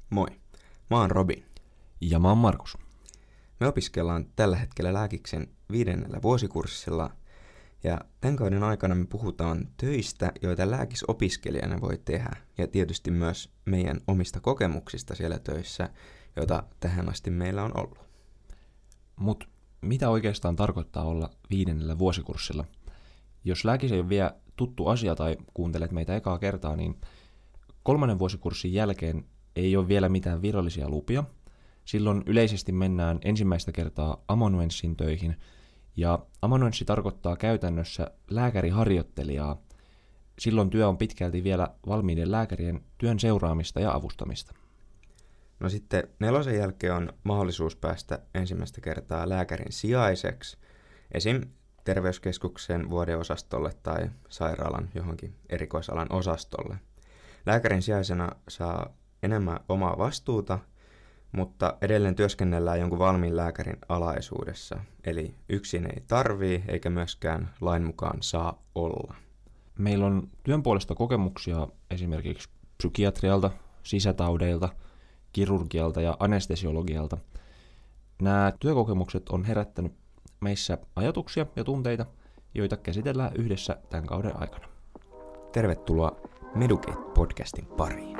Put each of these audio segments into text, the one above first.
Moi, mä oon Robin. Ja mä oon Markus. Me opiskellaan tällä hetkellä lääkiksen 5. vuosikurssilla ja tämän kauden aikana me puhutaan töistä, joita lääkisopiskelijana voi tehdä ja tietysti myös meidän omista kokemuksista siellä töissä, joita tähän asti meillä on ollut. Mut mitä oikeastaan tarkoittaa olla 5. vuosikurssilla? Jos lääkis ei ole vielä tuttu asia tai kuuntelet meitä ekaa kertaa, niin 3. vuosikurssin jälkeen ei ole vielä mitään virallisia lupia. Silloin yleisesti mennään ensimmäistä kertaa amanuenssin töihin, ja amanuenssi tarkoittaa käytännössä lääkäriharjoittelijaa. Silloin työ on pitkälti vielä valmiiden lääkärien työn seuraamista ja avustamista. No sitten 4. jälkeen on mahdollisuus päästä ensimmäistä kertaa lääkärin sijaiseksi, esim. Terveyskeskuksen vuodeosastolle tai sairaalan johonkin erikoisalan osastolle. Lääkärin sijaisena saa enemmän omaa vastuuta, mutta edelleen työskennellään jonkun valmiin lääkärin alaisuudessa, eli yksin ei tarvii eikä myöskään lain mukaan saa olla. Meillä on työn puolesta kokemuksia esimerkiksi psykiatrialta, sisätaudeilta, kirurgialta ja anestesiologialta. Nämä työkokemukset on herättänyt meissä ajatuksia ja tunteita, joita käsitellään yhdessä tämän kauden aikana. Tervetuloa Medukate-podcastin pariin.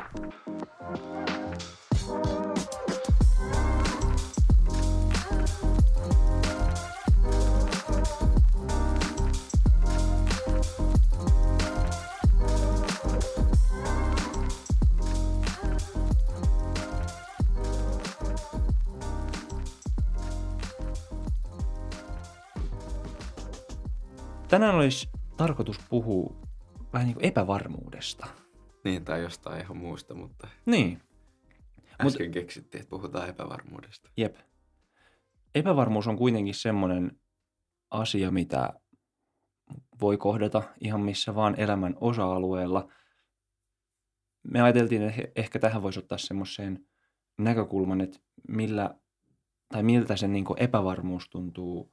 Tänään olisi tarkoitus puhua vähän niin kuin epävarmuudesta. Niin, tai jostain ihan muusta, mutta Niin. äsken keksittiin, että puhutaan epävarmuudesta. Jep. Epävarmuus on kuitenkin semmoinen asia, mitä voi kohdata ihan missä vaan elämän osa-alueella. Me ajateltiin, että ehkä tähän voisi ottaa semmoiseen näkökulman, että miltä se niin kuin epävarmuus tuntuu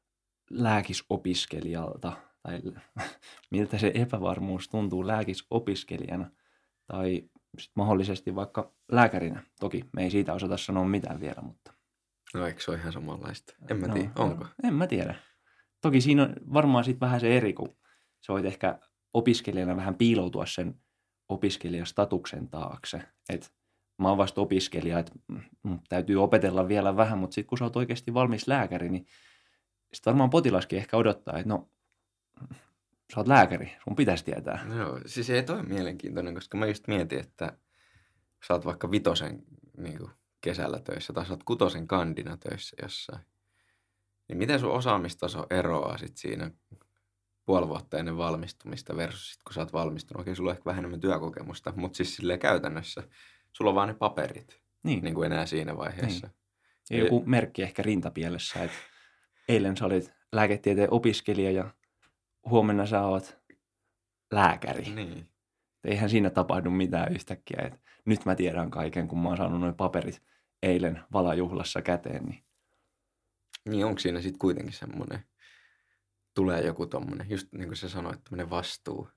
lääkisopiskelijalta, tai miltä se epävarmuus tuntuu lääkisopiskelijana, tai sit mahdollisesti vaikka lääkärinä. Toki me ei siitä osata sanoa mitään vielä, mutta... No eikö se ole ihan samanlaista? En mä tiedä, onko? En mä tiedä. Toki siinä on varmaan sit vähän se eri, kun sä voit ehkä opiskelijana vähän piiloutua sen opiskelijastatuksen taakse. Et mä oon vasta opiskelija, että täytyy opetella vielä vähän, mutta sitten kun sä oot oikeasti valmis lääkäri, niin sitten varmaan potilaskin ehkä odottaa, että no, sä oot lääkäri, sun pitäisi tietää. Joo, siis ei toi mielenkiintoinen, koska mä just mietin, että sä oot vaikka 5. niin kuin kesällä töissä tai sä oot 6. kandina töissä jossain. Niin miten sun osaamistaso eroaa sit siinä puoli vuotta ennen valmistumista versus sit kun sä oot valmistunut? Okei, sulla on ehkä vähän enemmän työkokemusta, mutta siis silleen käytännössä sulla on vaan ne paperit niin kuin enää siinä vaiheessa. Niin. Ja joku merkki ehkä rintapielessä, että eilen sä olit lääketieteen opiskelija ja huomenna sä oot lääkäri. Niin. Eihän siinä tapahdu mitään yhtäkkiä. Että nyt mä tiedän kaiken, kun mä oon saanut nuo paperit eilen valajuhlassa käteen. Niin onko siinä sitten kuitenkin semmoinen, tulee joku tommonen, just niin kuin sä sanoit, tämmöinen vastuu.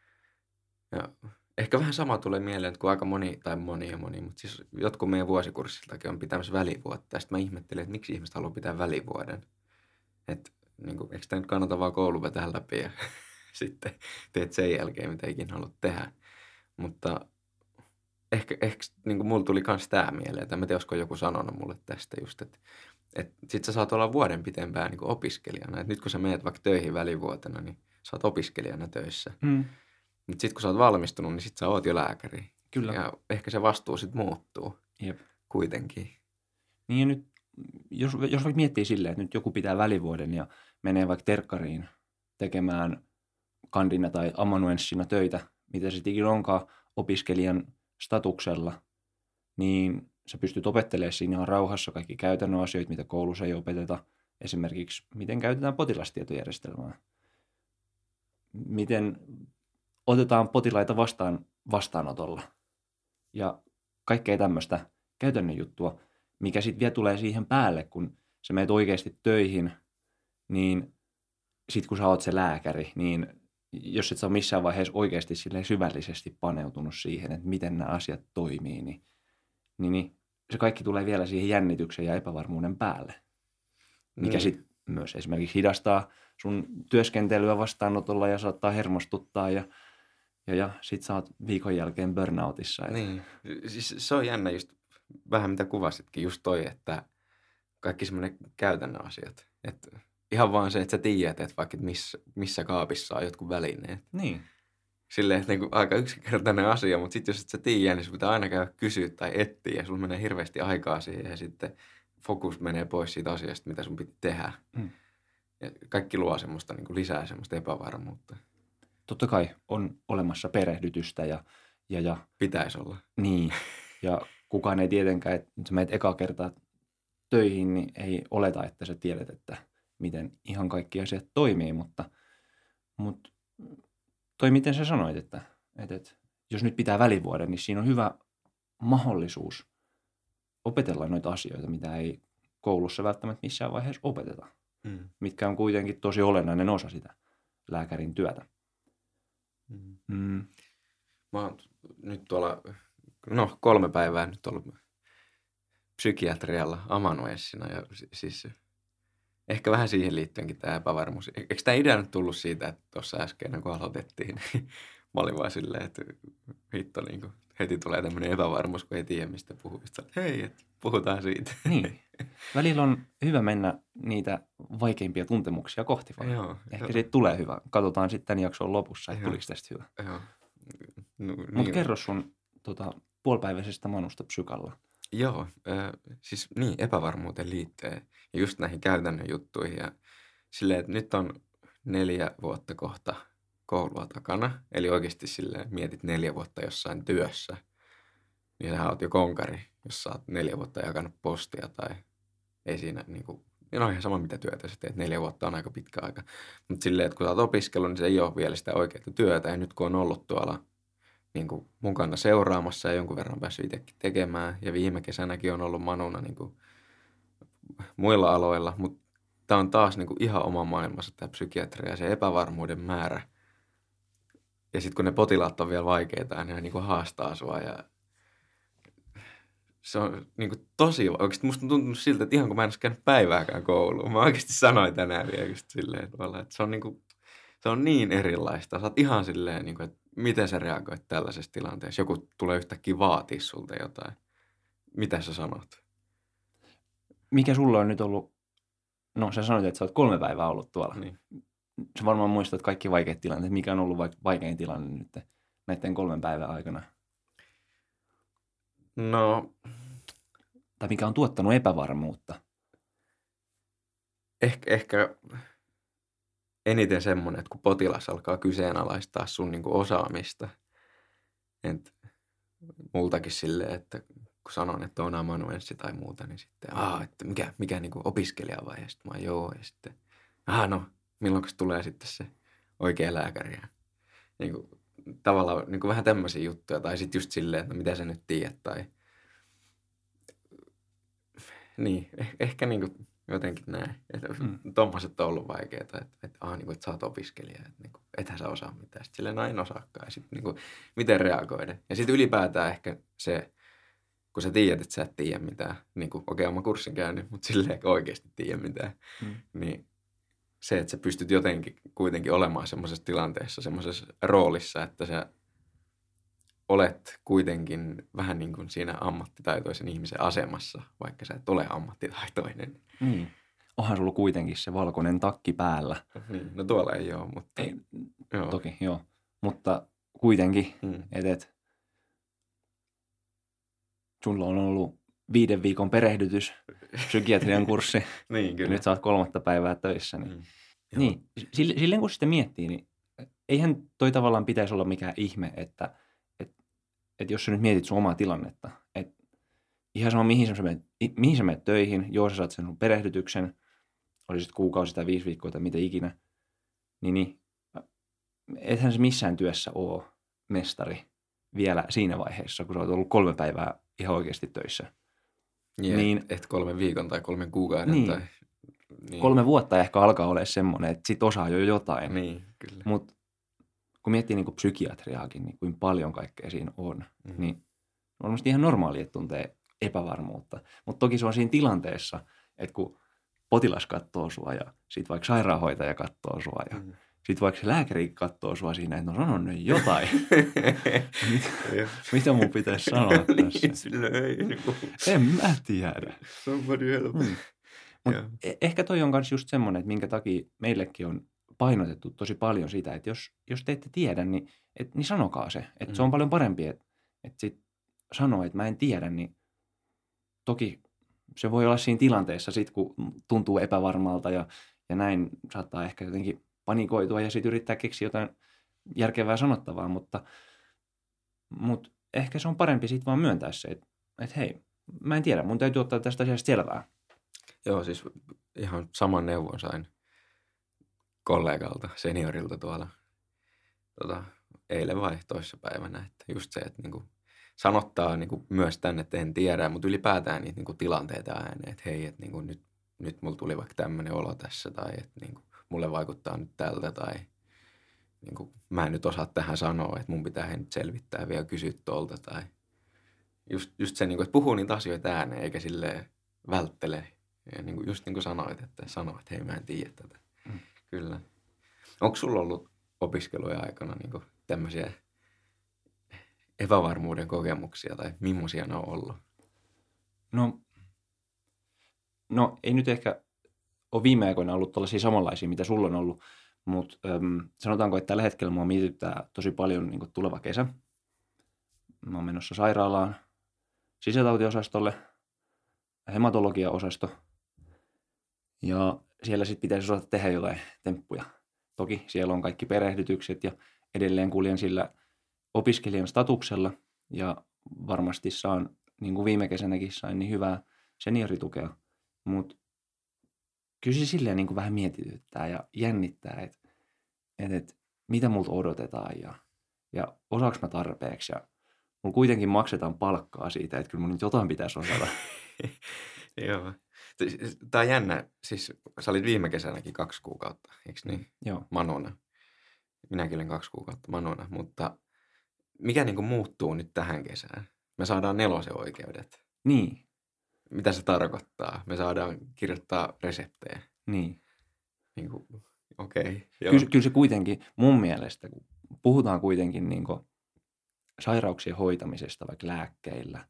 Ja ehkä vähän sama tulee mieleen, että kun aika moni, mutta siis jotkut meidän vuosikurssiltakin on pitämässä välivuotta. Ja sitten mä ihmettelin, että miksi ihmiset haluaa pitää välivuoden. Että niin kuin, eikö tämä nyt kannata vaan koulu vetää läpi ja sitten teet sen jälkeen, mitä ikinä haluat tehdä. Mutta ehkä niin kuin mulla tuli myös tämä mieleen, että en tiedä, olisiko joku sanonut mulle tästä just, että sit sä saat olla vuoden pitempään niin kuin opiskelijana. Et nyt kun sä menet vaikka töihin välivuotena, niin sä oot opiskelijana töissä. Mutta sitten kun sä oot valmistunut, niin sit sä oot jo lääkäri. Kyllä. Ja ehkä se vastuu sit muuttuu. Jep. Kuitenkin. Niin ja nyt, jos vaikka miettii silleen, että nyt joku pitää välivuoden ja menee vaikka terkkariin tekemään kandina tai amanuenssina töitä, mitä se ikinä onkaan opiskelijan statuksella, niin sä pystyt opettelemaan siinä ihan rauhassa kaikki käytännön asioita, mitä koulussa ei opeteta. Esimerkiksi, miten käytetään potilastietojärjestelmää. Miten otetaan potilaita vastaanotolla. Ja kaikkea tämmöistä käytännön juttua, mikä sitten vielä tulee siihen päälle, kun sä menet oikeasti töihin, niin sitten kun sä oot se lääkäri, niin jos et sä ole missään vaiheessa oikeasti silleen syvällisesti paneutunut siihen, että miten nämä asiat toimii, niin se kaikki tulee vielä siihen jännityksen ja epävarmuuden päälle, mikä sitten myös esimerkiksi hidastaa sun työskentelyä vastaanotolla ja saattaa hermostuttaa ja sit sä oot viikon jälkeen burnoutissa. Niin, siis se on jännä just vähän mitä kuvasitkin, just toi, että kaikki semmoinen käytännön asiat. Että ihan vaan se, että sä tiedät, että vaikka missä kaapissa on jotkut välineet. Niin. Silleen, että niinku aika yksinkertainen asia, mutta sitten jos et sä tiedä, niin sun pitää aina käydä kysyä tai etsiä ja sulla menee hirveästi aikaa siihen ja sitten fokus menee pois siitä asiasta, mitä sun piti tehdä. Ja kaikki luo semmoista niinku lisää semmoista epävarmuutta. Totta kai on olemassa perehdytystä ja Pitäisi olla. niin. Ja kukaan ei tietenkään, että sä menet eka kertaa töihin, niin ei oleta, että sä tiedät, että miten ihan kaikki asiat toimii, mutta toi miten sä sanoit, että jos nyt pitää välivuoden, niin siinä on hyvä mahdollisuus opetella noita asioita, mitä ei koulussa välttämättä missään vaiheessa opeteta, mitkä on kuitenkin tosi olennainen osa sitä lääkärin työtä. Mä oon nyt tuolla, 3 päivää nyt ollut psykiatrialla amanuenssina ja siis ehkä vähän siihen liittyenkin tämä epävarmuus. Eikö tämä idea nyt tullut siitä, että tuossa äsken kun aloitettiin, niin mä olin vaan silleen, että hitto niin kuin, heti tulee tämmöinen epävarmuus, kun ei tiedä mistä puhuu. Sitten hei, että puhutaan siitä. Niin. Välillä on hyvä mennä niitä vaikeimpia tuntemuksia kohti vaan. Joo, ehkä siitä tulee hyvä. Katsotaan sitten tämän jakson lopussa, että tuliko tästä hyvä. Joo. Mutta kerro sun puolipäiväisestä manusta psykalla. Joo, siis niin epävarmuuteen liittyen ja just näihin käytännön juttuihin ja silleen, että nyt on 4 vuotta kohta koulua takana, eli oikeasti silleen mietit 4 vuotta jossain työssä, niin sä oot jo konkari, jos sä oot 4 vuotta jakanut postia tai ei siinä niinku, no ihan sama mitä työtä sä teet, 4 vuotta on aika pitkä aika, mutta silleen, että kun sä oot opiskellut, niin se ei ole vielä sitä oikeaa työtä ja nyt kun on ollut tuolla niin kuin mukana seuraamassa ja jonkun verran päässyt itsekin tekemään. Ja viime kesänäkin on ollut manuna niin kuin muilla aloilla, mutta tämä on taas niin kuin ihan oma maailmassa tämä psykiatria ja se epävarmuuden määrä. Ja sitten kun ne potilaat on vielä vaikeita, niin ne niin kuin haastaa sua ja se on niin kuin tosi, oikeasti musta on tuntunut siltä, että ihan kun mä en olisi käynyt päivääkään kouluun. Mä oikeasti sanoin tänään vielä just silleen, että se on niin kuin, se on niin erilaista. Sä oot ihan silleen, niin kuin, että miten sä reagoit tällaisessa tilanteessa? Joku tulee yhtäkkiä vaatia sulta jotain. Mitä sä sanot? Mikä sulla on nyt ollut, no sä sanoit, että sä oot 3 päivää ollut tuolla. Niin. Sä varmaan muistat kaikki vaikeat tilanteet. Mikä on ollut vaikein tilanne nyt näiden 3 päivän aikana? No. Tai mikä on tuottanut epävarmuutta? Ehkä eniten semmoinen, että kun potilas alkaa kyseenalaistaa sun niin kuin osaamista. Et multakin silleen, että kun sanon, että on amanuenssi tai muuta, niin sitten, että mikä niin kuin opiskelija vai? Ja sitten mä joo, ja sitten, no, milloin tulee sitten se oikea lääkäri? Ja, niin kuin, tavallaan niin kuin vähän tämmöisiä juttuja, tai sitten just silleen, että no, mitä sä nyt tiedät, tai niin, ehkä niin kuin jotenkin näin. Tommoset on ollut vaikeita, että niin kuin, että sä oot opiskelija, että niin kuin, ethän sä osaa mitään. Sitten silleen, no en osaakaan. Ja sitten niin kuin, miten reagoida. Ja sitten ylipäätään ehkä se, kun sä tiedät, että sä et tiedä mitään, niin kuin okei, mä kurssin käynyt, mutta silleen oikeasti tiedä mitään, niin se, että sä pystyt jotenkin kuitenkin olemaan semmoisessa tilanteessa, semmoisessa roolissa, että sä olet kuitenkin vähän niin kuin siinä ammattitaitoisen ihmisen asemassa, vaikka sä et ole ammattitaitoinen. Niin. Onhan sulla kuitenkin se valkoinen takki päällä. Niin, no tuolla ei ole, mutta ei, joo. Toki, joo. Mutta kuitenkin, että sulla on ollut 5 viikon perehdytys, psykiatrian kurssi. Niin, kyllä. Nyt sä oot 3. päivää töissä. Niin. Silleen kun sitä miettii, niin eihän toi tavallaan pitäisi olla mikään ihme, että jos sä nyt mietit sun omaa tilannetta, että ihan sama mihin sä menet töihin, joo sä saat sen sun perehdytyksen, olisit kuukausi tai 5 viikkoa tai mitä ikinä, niin ethän se missään työssä ole mestari vielä siinä vaiheessa, kun sä oot ollut 3 päivää ihan oikeasti töissä. Yeah, niin, et 3 viikon tai 3 kuukauden. Niin. Tai, niin. 3 vuotta ehkä alkaa olla semmoinen, että sit osaa jo jotain. Niin, kyllä. Mutta kun miettii niin kuin psykiatriaakin, niin kuin paljon kaikkea siinä on, niin on varmasti ihan normaali, että tuntee epävarmuutta. Mutta toki se on siinä tilanteessa, että kun potilas katsoo sua ja sitten vaikka sairaanhoitaja katsoo sua ja sitten vaikka se lääkäri katsoo sua siinä, että no sanon nyt jotain. Mitä mun pitäisi sanoa tässä? Niin, silleen ei. En mä tiedä. Somebody help. Mut ehkä toi on myös just semmoinen, että minkä takia meillekin on painotettu tosi paljon sitä, että jos te ette tiedä, niin sanokaa se. Että se on paljon parempi, että sit sanoo, että mä en tiedä, niin toki se voi olla siinä tilanteessa sit, kun tuntuu epävarmalta ja näin saattaa ehkä jotenkin panikoitua ja sitten yrittää keksiä jotain järkevää sanottavaa, mutta ehkä se on parempi sitten vaan myöntää se, että hei, mä en tiedä, mun täytyy ottaa tästä asiasta selvää. Joo, siis ihan saman neuvon sain kollegalta, seniorilta tuolla eilen vai toissapäivänä, että just se, että niinku sanottaa niinku myös tänne, että en tiedä, mutta ylipäätään niitä niinku tilanteita ääneen, että hei, että niinku nyt mulla tuli vaikka tämmöinen olo tässä tai että niinku mulle vaikuttaa nyt tältä tai niinku mä en nyt osaa tähän sanoa, että mun pitää nyt selvittää vielä kysyä tuolta tai just se, niinku, että puhuu niitä asioita ääneen eikä silleen välttele. Ja just niin kuin sanoit, että hei mä en tiedä tätä. Kyllä. Onko sulla ollut opiskelujen aikana niin tämmöisiä epävarmuuden kokemuksia tai millaisia ne on ollut? No ei nyt ehkä ole viime aikoina ollut tällaisia samanlaisia, mitä sulla on ollut, mutta sanotaanko, että tällä hetkellä mua mietityttää tosi paljon niin tuleva kesä. Mä oon menossa sairaalaan, sisätautiosastolle, hematologiaosasto. Ja siellä sitten pitäisi osata tehdä jotain temppuja. Toki siellä on kaikki perehdytykset ja edelleen kuljen sillä opiskelijan statuksella ja varmasti saan, niin kuin viime kesänäkin sain, niin hyvää senioritukea. Mutta kyllä se silleen niin kuin vähän mietityttää ja jännittää, että mitä multa odotetaan ja osaanko mä tarpeeksi. Ja mulla kuitenkin maksetaan palkkaa siitä, että kyllä mun nyt jotain pitäisi osata. Joo. Tämä on jännä. Siis sä olit viime kesänäkin 2 kuukautta, eikö niin? Joo. Manuna. Minäkin olin 2 kuukautta manuna, mutta mikä niinku muuttuu nyt tähän kesään? Me saadaan 4 oikeudet. Niin. Mitä se tarkoittaa? Me saadaan kirjoittaa reseptejä. Niin. Niinku, okei. Kyllä se kuitenkin mun mielestä, kun puhutaan kuitenkin niinku sairauksien hoitamisesta vaikka lääkkeillä,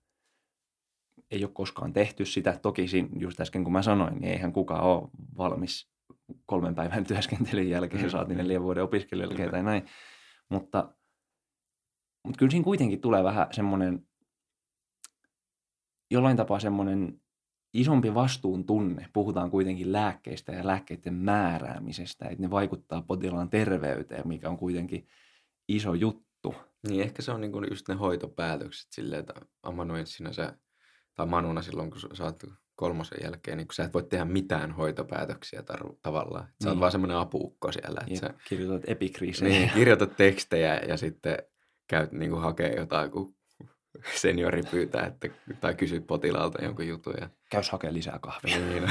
ei ole koskaan tehty sitä. Toki just äsken kun mä sanoin, niin eihän kukaan ole valmis 3 päivän työskentelyn jälkeen, saatiin 4 vuoden opiskelun jälkeen tai näin. Mutta kyllä siinä kuitenkin tulee vähän semmoinen, jollain tapaa semmoinen isompi vastuun tunne. Puhutaan kuitenkin lääkkeistä ja lääkkeiden määräämisestä, että ne vaikuttaa potilaan terveyteen, mikä on kuitenkin iso juttu. Niin ehkä se on niinku just ne hoitopäätökset silleen, että amanuenssina tai manuna silloin, kun sä oot 3 jälkeen, niin kun sä et voi tehdä mitään hoitopäätöksiä tavallaan. Sä oot vaan semmoinen apuukko siellä. Että sä kirjoitat epikriisejä. Niin, kirjoitat tekstejä ja sitten käyt niinku hakee jotain, kun seniori pyytää, tai kysyt potilaalta jonkun jutun. Ja Käys hakemaan lisää kahvia. Niin,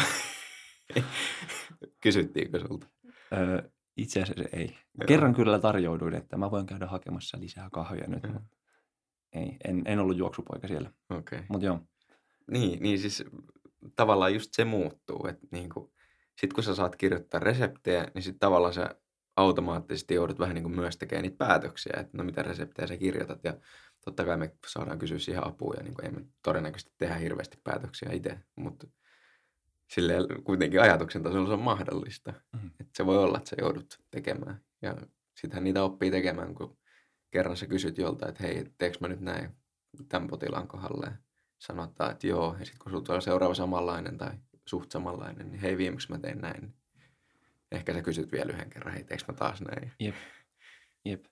kysyttiinkö sulta? Itse asiassa ei. Kerran kyllä tarjouduin, että mä voin käydä hakemassa lisää kahvia nyt. Mutta ei, en ollut juoksupoika siellä. Okei. Mut joo. Niin siis tavallaan just se muuttuu, että niinku, sit kun sä saat kirjoittaa reseptejä, niin sit tavallaan sä automaattisesti joudut vähän niin kuin myös tekemään niitä päätöksiä, että no mitä reseptejä sä kirjoitat ja totta kai me saadaan kysyä siihen apua ja niin kuin ei me todennäköisesti tehdä hirveästi päätöksiä itse, mutta silleen kuitenkin ajatuksen tasolla se on mahdollista, että se voi olla, että sä joudut tekemään ja sittenhän niitä oppii tekemään, kun kerran sä kysyt jolta, että hei, teekö mä nyt näin tämän potilaan kohdalle ja sanotaan, että joo, ja sitten kun sulta on seuraava samanlainen tai suht samanlainen, niin hei, viimeksi mä tein näin. Ehkä sä kysyt vielä 1 kerran, hei, teekö mä taas näin? Jep.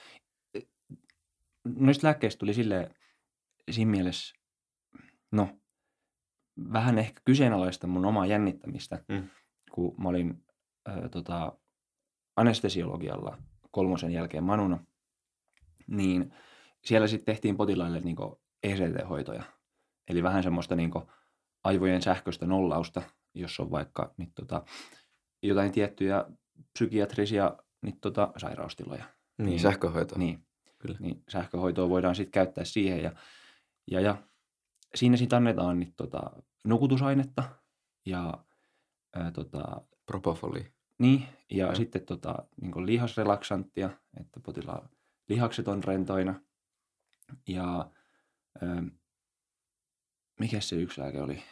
Noista lääkkeistä tuli silleen siinä mielessä, vähän ehkä kyseenalaista mun omaa jännittämistä, kun mä olin anestesiologialla 3 jälkeen manuna, niin siellä sitten tehtiin potilaille niinku ECT-hoitoja. Eli vähän semmoista niinku aivojen sähköistä nollausta, jos on vaikka jotain tiettyjä psykiatrisia sairaustiloja. Niin, sähköhoitoa. Niin. Kyllä. Niin sähköhoitoa voidaan sitten käyttää siihen. Ja siinä sitten annetaan niin, nukutusainetta ja Propofoli. niin, ja Joo. sitten niin lihasrelaksanttia, että potilaan lihakset on rentoina. Ja mikä se yksi lääke oli?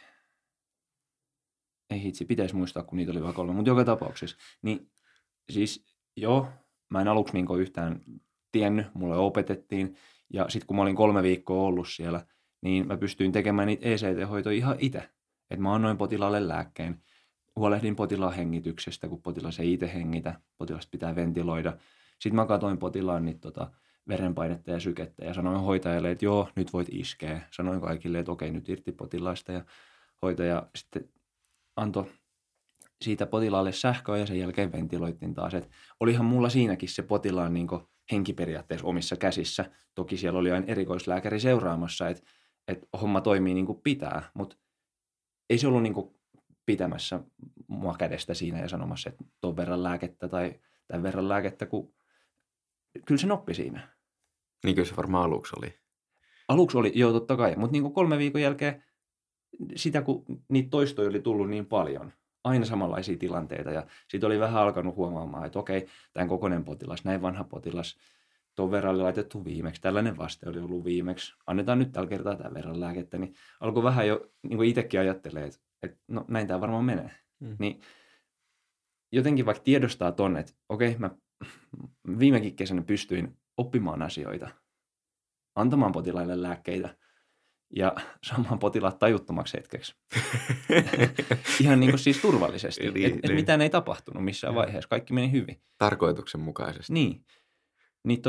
Ei hitsi, pitäisi muistaa, kun niitä oli vain 3, mutta joka tapauksessa. Niin siis joo, mä en aluksi niin yhtään tiennyt, mulle opetettiin. Ja sitten kun mä olin 3 viikkoa ollut siellä, niin mä pystyin tekemään niitä ECT-hoitoja ihan itse. Että mä annoin potilaalle lääkkeen, huolehdin potilaan hengityksestä, kun potilas ei itse hengitä, potilasta pitää ventiloida. Sitten mä katsoin potilaan niitä verenpainetta ja sykettä ja sanoin hoitajalle, että joo, nyt voit iskeä. Sanoin kaikille, että okei, nyt irti potilaista ja hoitaja sitten antoi siitä potilaalle sähköä ja sen jälkeen ventiloittiin taas. Et olihan mulla siinäkin se potilaan niin henkiperiaatteessa omissa käsissä. Toki siellä oli aina erikoislääkäri seuraamassa, että homma toimii niin kuin pitää, mutta ei se ollut niin kuin pitämässä mua kädestä siinä ja sanomassa, että ton verran lääkettä tai tämän verran lääkettä, kun kyllä se noppi siinä. Niin kyllä se varmaan aluksi oli. Aluksi oli, joo totta kai, mutta niin kuin 3 viikon jälkeen sitä, kun niitä toistoja oli tullut niin paljon, aina samanlaisia tilanteita ja sitten oli vähän alkanut huomaamaan, että okei, tämän kokoinen potilas, näin vanha potilas, tuon verran oli laitettu viimeksi, tällainen vaste oli ollut viimeksi, annetaan nyt tällä kertaa tämän verran lääkettä, niin alkoi vähän jo niin kuin itsekin ajattelee, että no näin tämä varmaan menee. Niin jotenkin vaikka tiedostaa tonne, että okei, mä viimekin kesänä pystyin oppimaan asioita, antamaan potilaille lääkkeitä ja saamaan potilaat tajuttomaksi hetkeksi. Ihan niin kuin siis turvallisesti. Että mitään ei tapahtunut missään vaiheessa. Kaikki meni hyvin. Tarkoituksenmukaisesti. Niin. Niin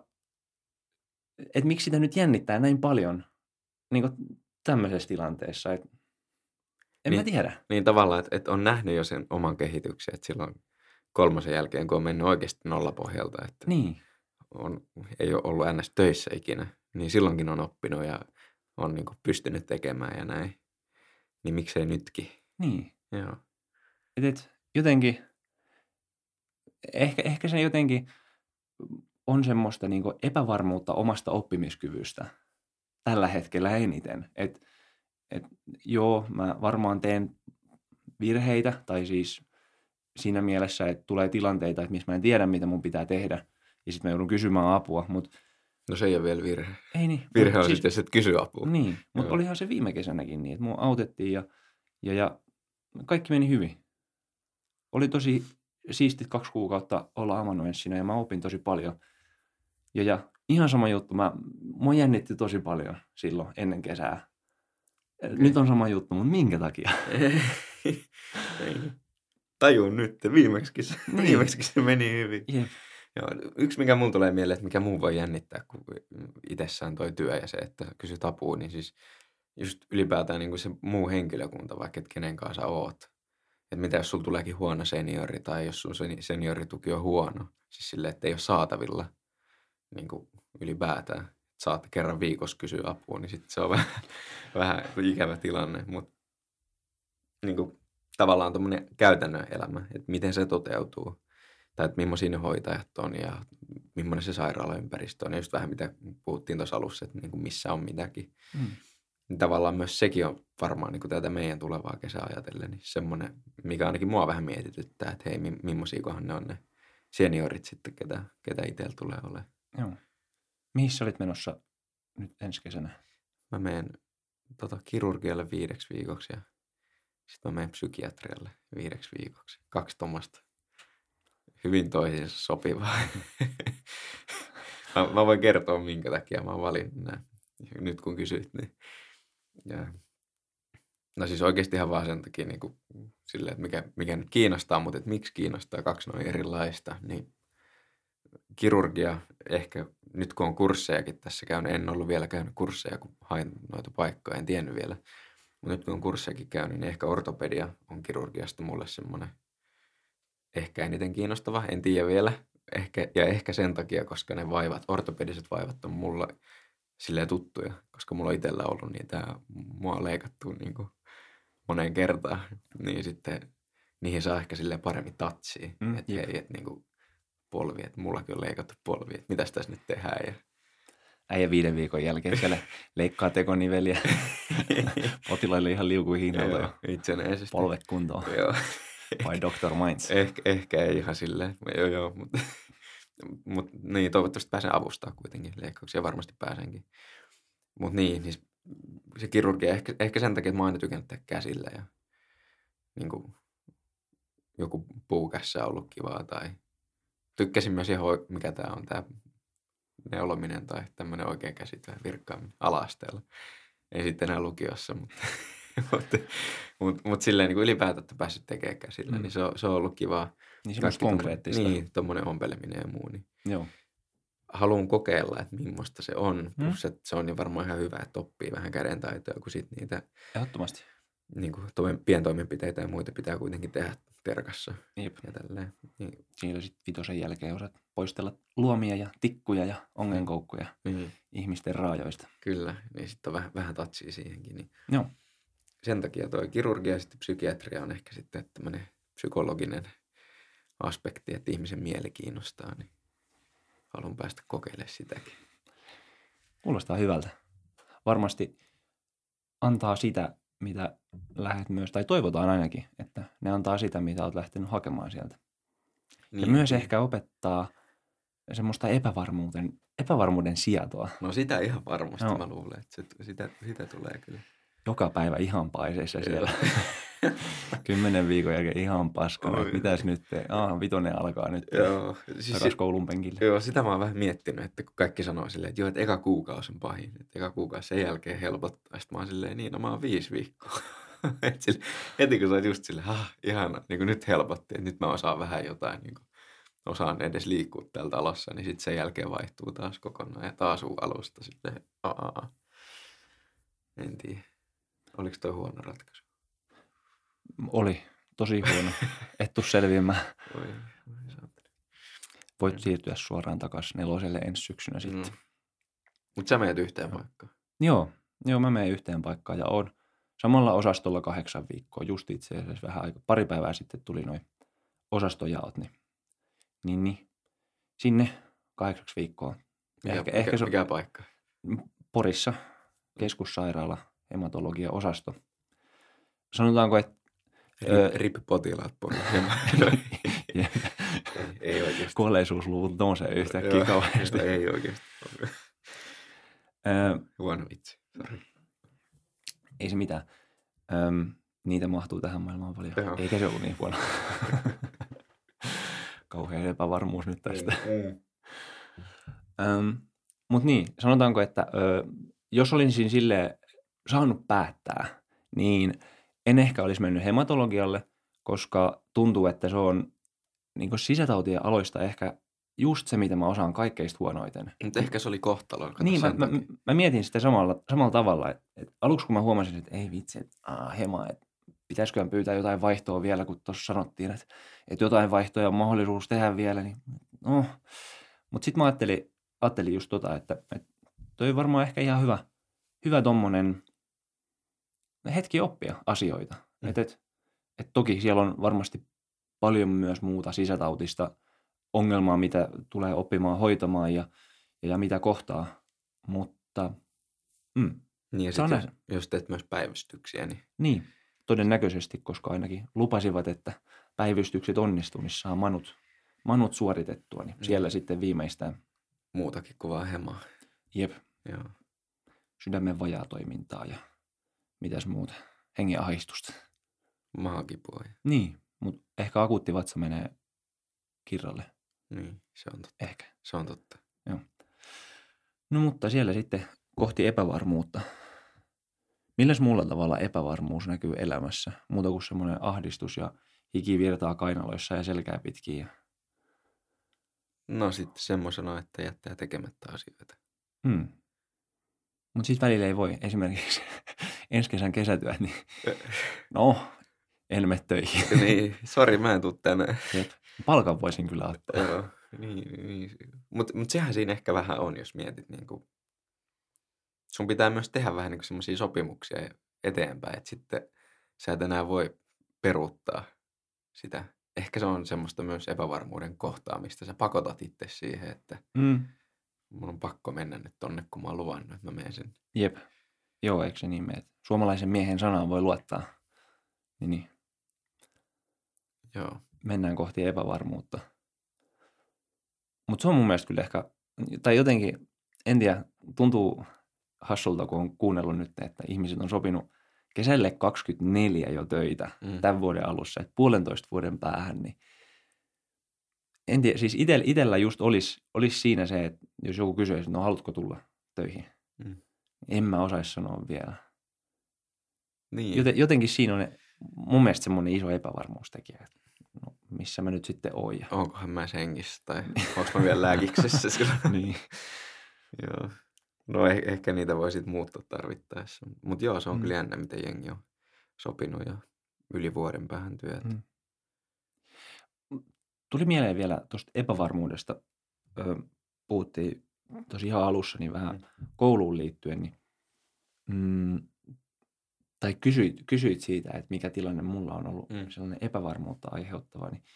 että miksi sitä nyt jännittää näin paljon niin kuin tämmöisessä tilanteessa. En mä tiedä. Niin tavallaan, että on nähnyt jo sen oman kehityksen. Että silloin 3 jälkeen, kun on mennyt oikeasti nollapohjalta. Että niin. Ei ole ollut ns. Töissä ikinä. Niin silloinkin on oppinut ja on niin kuin pystynyt tekemään ja näin. Niin miksei nytkin? Niin. Joo. Et jotenkin, ehkä se jotenkin on semmoista niin kuin epävarmuutta omasta oppimiskyvystä tällä hetkellä eniten. Et joo, mä varmaan teen virheitä, tai siis siinä mielessä, että tulee tilanteita, että missä mä en tiedä, mitä mun pitää tehdä, ja sitten mä joudun kysymään apua, mutta... No se ei ole vielä virhe. Ei niin. Virhe on siis, sitten, että kysy apua. Niin, mutta olihan se viime kesänäkin niin, että mua autettiin ja kaikki meni hyvin. Oli tosi siistit 2 kuukautta olla amanuenssina ja mä opin tosi paljon. Ja ihan sama juttu, mua jännitti tosi paljon silloin ennen kesää. Okay. Nyt on sama juttu, mutta minkä takia? Tajun nyt, viimeksikin se meni hyvin. Jep. Joo, yksi mikä mulla tulee mieleen, että mikä muu voi jännittää, kun itsessään toi työ ja se, että kysyt apua, niin siis just ylipäätään niin kuin se muu henkilökunta, vaikka että kenen kanssa sä oot. Että mitä jos sulla tuleekin huono seniori tai jos sun seniorituki on huono, siis silleen, että ei ole saatavilla niin kuin ylipäätään. Saat kerran viikossa kysyä apua, niin sitten se on vähän ikävä tilanne, mutta niin kuin, tavallaan tommoinen käytännön elämä, että miten se toteutuu. Tai että millaisia ne hoitajat on ja millainen se sairaalaympäristö on. Ja just vähän mitä puhuttiin tuossa alussa, että niin kuin missä on mitäkin. Niin tavallaan myös sekin on varmaan niin kuin tätä meidän tulevaa kesää ajatellen, niin semmoinen, mikä ainakin mua vähän mietityttää, että hei, millaisiakohan ne on ne seniorit sitten, ketä itsellä tulee olemaan. Joo. Mihin sä olit menossa nyt ensi kesänä? Mä menen kirurgialle 5 viikoksi ja sitten mä menen psykiatrialle 5 viikoksi. 2 tuommoista hyvin toisiinsa sopivaa. mä voin kertoa, minkä takia mä oon valinnut nämä, nyt kun kysyt. Niin. Ja, no siis oikeasti ihan vaan sen takia, niin kuin, silleen, että mikä nyt kiinnostaa, mutta että miksi kiinnostaa 2 noin erilaista. Niin kirurgia ehkä, nyt kun on kurssejakin tässä käynyt, en ollut vielä käynyt kursseja, kun hain noita paikkoja, en tiennyt vielä. Mutta nyt kun on kurssejakin käynyt, niin ehkä ortopedia on kirurgiasta mulle semmoinen ehkä eniten kiinnostava, en tiedä vielä. Ehkä sen takia, koska ne ortopediset vaivat on mulla silleen tuttuja, koska mulla on itsellä ollut niitä, mua on leikattu niin kuin moneen kertaan, niin sitten niihin saa ehkä silleen paremmin tatsia, että hei, että niin kuin polvi, että mullakin on leikattu polvi, että mitäs tässä nyt tehdään. Ja äijä 5 viikon jälkeen siellä leikkaa tekoniveliä. Potilaille ihan liukui hinnalta Joo, ja itsenäisesti. polvet kuntoon. Joo. By Dr. Minds. Ehkä ei ihan silleen. Joo, mutta niin, toivottavasti pääsen avustaa kuitenkin leikkauksia. Varmasti pääsenkin. Mutta niin se kirurgia ehkä sen takia, että mä oon aina tykännyt tehdä käsillä ja niin kuin, joku puukässä on ollut kivaa tai tykkäsin myös ihan, mikä tää on, tää neulominen tai tämmönen oikea käsite virkkaaminen ala-asteella. Ei sitten enää lukiossa, mutta silleen niin kuin ylipäätään, että päässyt tekemään käsillä, niin se on ollut kivaa. Niin semmoista konkreettista. Niin, tommonen ompeleminen ja muu. Niin Joo. haluan kokeilla, että millaista se on. Plus, että se on jo varmaan ihan hyvä, että oppii vähän kädentaitoja, kun sit niitä Ehdottomasti. niin kuin pientoimenpiteitä ja muita pitää kuitenkin tehdä terkassa. Jep. Ja tälleen. Niin. Siinä sitten 5 jälkeen osaat poistella luomia ja tikkuja ja ongenkoukkuja ihmisten raajoista. Kyllä, niin sitten on vähän tatsia siihenkin. Niin Joo. sen takia toi kirurgia ja sitten psykiatria on ehkä sitten tämmöinen psykologinen aspekti, että ihmisen mieli kiinnostaa, niin haluan päästä kokeilemaan sitäkin. Kuulostaa hyvältä. Varmasti antaa sitä, mitä lähdet myös, tai toivotaan ainakin, että ne antaa sitä, mitä olet lähtenyt hakemaan sieltä. Niin, ja myös ehkä opettaa semmoista epävarmuuden sietoa. No sitä ihan varmasti mä luulen, että sitä tulee kyllä. Joka päivä ihan paiseissa siellä. 10 viikon jälkeen ihan paskana. Mitäs nyt? 5 alkaa nyt. Joo. Takas koulun penkille. Joo, sitä mä oon vähän miettinyt, että kun kaikki sanoo silleen, että joo, että eka kuukausi on pahin. Että eka kuukausi sen jälkeen helpottaa. Sitten mä oon silleen, niin, no mä oon 5 viikkoa. Heti kun sä oot just silleen, ihana, niin kuin nyt helpotti, että nyt mä osaan vähän jotain, niin kuin osaan edes liikkua täällä talossa, niin sitten sen jälkeen vaihtuu taas kokonaan ja taas alusta sitten. En tiedä. Oliko toi huono ratkaisu? Oli. Tosi huono. Et tuu selviämään. Voit siirtyä suoraan takaisin 4 ensi syksynä sitten. Mutta sä menet yhteen paikkaan. Joo, mä menen yhteen paikkaan ja oon samalla osastolla 8 viikkoa. Just itse asiassa pari päivää sitten tuli noin osastojaot, niin sinne 8 viikkoa. Mikä paikka? Porissa, keskussairaala, hematologia-osasto. Sanotaanko, että RIP-potilaat Porissa. Ei oikeasti. Kuolleisuusluvut nousee yhtäkkiä kauheasti. Ei oikeasti. Huono vitsi. Sorry. Ei se mitään. Niitä mahtuu tähän maailmaan paljon. Joo. Eikä se ollut niin huono. Kauhean epävarmuus nyt tästä. Mutta niin, sanotaanko, että jos olisin silleen saanut päättää, niin en ehkä olisi mennyt hematologialle, koska tuntuu, että se on niin kuin sisätautien aloista ehkä just se, mitä mä osaan kaikkein huonoiten. Mutta ehkä se oli kohtalo. Niin, mä mietin sitä samalla tavalla. Et aluksi kun mä huomasin, että ei vitsi, että hema, että pitäisiköhän pyytää jotain vaihtoa vielä, kun tuossa sanottiin, että jotain vaihtoja on mahdollisuus tehdä vielä. Niin, no. Mutta sitten mä ajattelin just että toi on varmaan ehkä ihan hyvä tommonen hetki oppia asioita. Et toki siellä on varmasti paljon myös muuta sisätautista ongelmaa, mitä tulee oppimaan hoitamaan ja mitä kohtaa, mutta niin ja sitten jos teet myös päivystyksiä, niin todennäköisesti, koska ainakin lupasivat, että päivystykset onnistuu, niin saa manut suoritettua, niin siellä sitten viimeistään muutakin kuin vaan hemaa. Jep. Joo. Sydämen vajaatoimintaa ja mitäs muuta, hengenahistusta. Maakipua. Niin, mutta ehkä akuutti vatsa menee kirralle. Niin, se on totta. Ehkä. Se on totta. Joo. No mutta siellä sitten kohti epävarmuutta. Milläs muulla tavalla epävarmuus näkyy elämässä? Muuta kuin semmoinen ahdistus ja hiki virtaa kainaloissa ja selkää pitkin. No sitten semmoisena, että jättää tekemättä asioita. Mutta sitten välillä ei voi. Esimerkiksi ensi kesän kesätyöt, niin en mene töihin. Niin, sori, mä en tuu tänään. Palkan voisin kyllä ottaa. Joo, niin. Mutta sehän siinä ehkä vähän on, jos mietit. Niin kuin, sun pitää myös tehdä vähän niin semmoisia sopimuksia eteenpäin, että sitten sä et enää voi peruuttaa sitä. Ehkä se on semmoista myös epävarmuuden kohtaamista. Sä pakotat itse siihen, että mun on pakko mennä nyt tonne, kun mä oon luvannut, että mä menen sinne. Jep. Joo, eikö se niin mene? Suomalaisen miehen sanaan voi luottaa. Niin. Joo. Mennään kohti epävarmuutta. Mutta se on mun mielestä kyllä ehkä, tai jotenkin, en tiedä, tuntuu hassulta, kun on kuunnellut nyt, että ihmiset on sopinut kesälle 24 jo töitä tämän vuoden alussa, että 1,5 vuoden päähän, niin en tiedä, siis itsellä just olisi siinä se, että jos joku kysyisi, että no haluatko tulla töihin, en mä osaisi sanoa vielä. Niin. Jotenkin siinä on mun mielestä semmoinen iso epävarmuustekijä, että no, missä mä nyt sitten oon. Onkohan mä hengissä tai onko mä vielä lääkiksessä sillä? Niin. Joo. No ehkä niitä voi sitten muuttaa tarvittaessa. Mutta joo, se on kyllä jännä, miten jengi on sopinut jo yli vuoden päähän työtä. Tuli mieleen vielä tuosta epävarmuudesta. Puhuttiin tosi ihan alussa niin vähän kouluun liittyen. Niin, tai kysyit siitä, että mikä tilanne mulla on ollut sellainen epävarmuutta aiheuttava. Niin,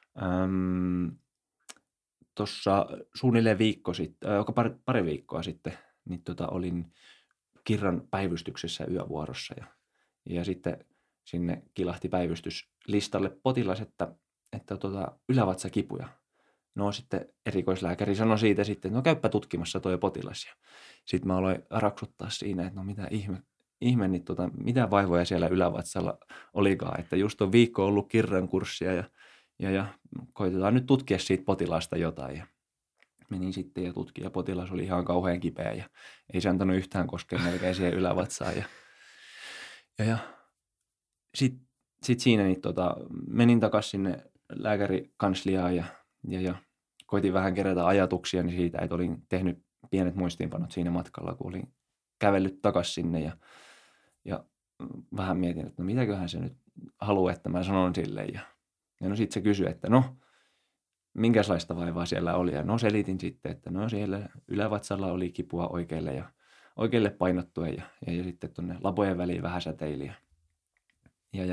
tuossa suunnilleen viikko sitten, pari viikkoa sitten, niin olin Kirran päivystyksessä yövuorossa ja sitten sinne kilahti päivystyslistalle potilas, että ylävatsakipuja. No sitten erikoislääkäri sanoi siitä sitten, että no käyppä tutkimassa toi potilas. Ja sitten mä aloin raksuttaa siinä, että no mitä ihme niin mitä vaivoja siellä ylävatsalla olikaan, että just on viikko ollut Kirran kurssia ja koitetaan nyt tutkia siitä potilaasta jotain. Ja menin sitten ja tutkin ja potilas oli ihan kauhean kipeä ja ei se antanut yhtään koskea melkein siihen ylävatsaan. Ja sitten siinä niin menin takaisin sinne lääkärikansliaan ja koitin vähän kerätä ajatuksiani siitä, että olin tehnyt pienet muistiinpanot siinä matkalla, kun olin kävellyt takaisin sinne ja vähän mietin, että no mitäköhän se nyt haluaa, että mä sanon sille. Ja no sitten se kysyi, että no minkälaista vaivaa siellä oli. Ja no selitin sitten, että no siellä ylävatsalla oli kipua oikealle painottuen ja sitten tuonne lapojen väliin vähän säteili. Ja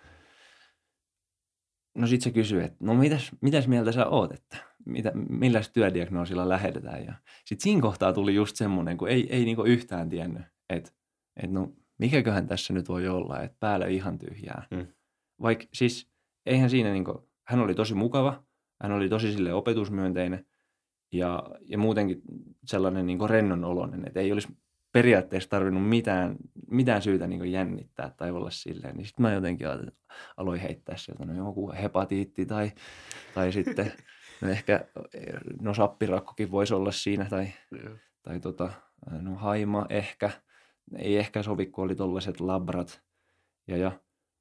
no sitten se kysyi, että no mitäs mieltä sä oot, että millä työdiagnoosilla lähdetään. Ja sitten siinä kohtaa tuli just semmoinen, kun ei niinku yhtään tiennyt, että no mikäköhän tässä nyt voi olla, että päällä ihan tyhjää. Vaikka siis eihän siinä niinku, hän oli tosi mukava, hän oli tosi sille opetusmyönteinen ja muutenkin sellainen niinku rennon oloinen, että ei olisi periaatteessa tarvinnut mitään syytä niinku jännittää tai olla silleen. Niin sitten mä jotenkin aloin heittää sieltä, no joku hepatiitti tai sitten no ehkä sappirakkokin voisi olla siinä tai no haima ehkä. Ei ehkä sovi, kun oli tollaiset labrat. Ja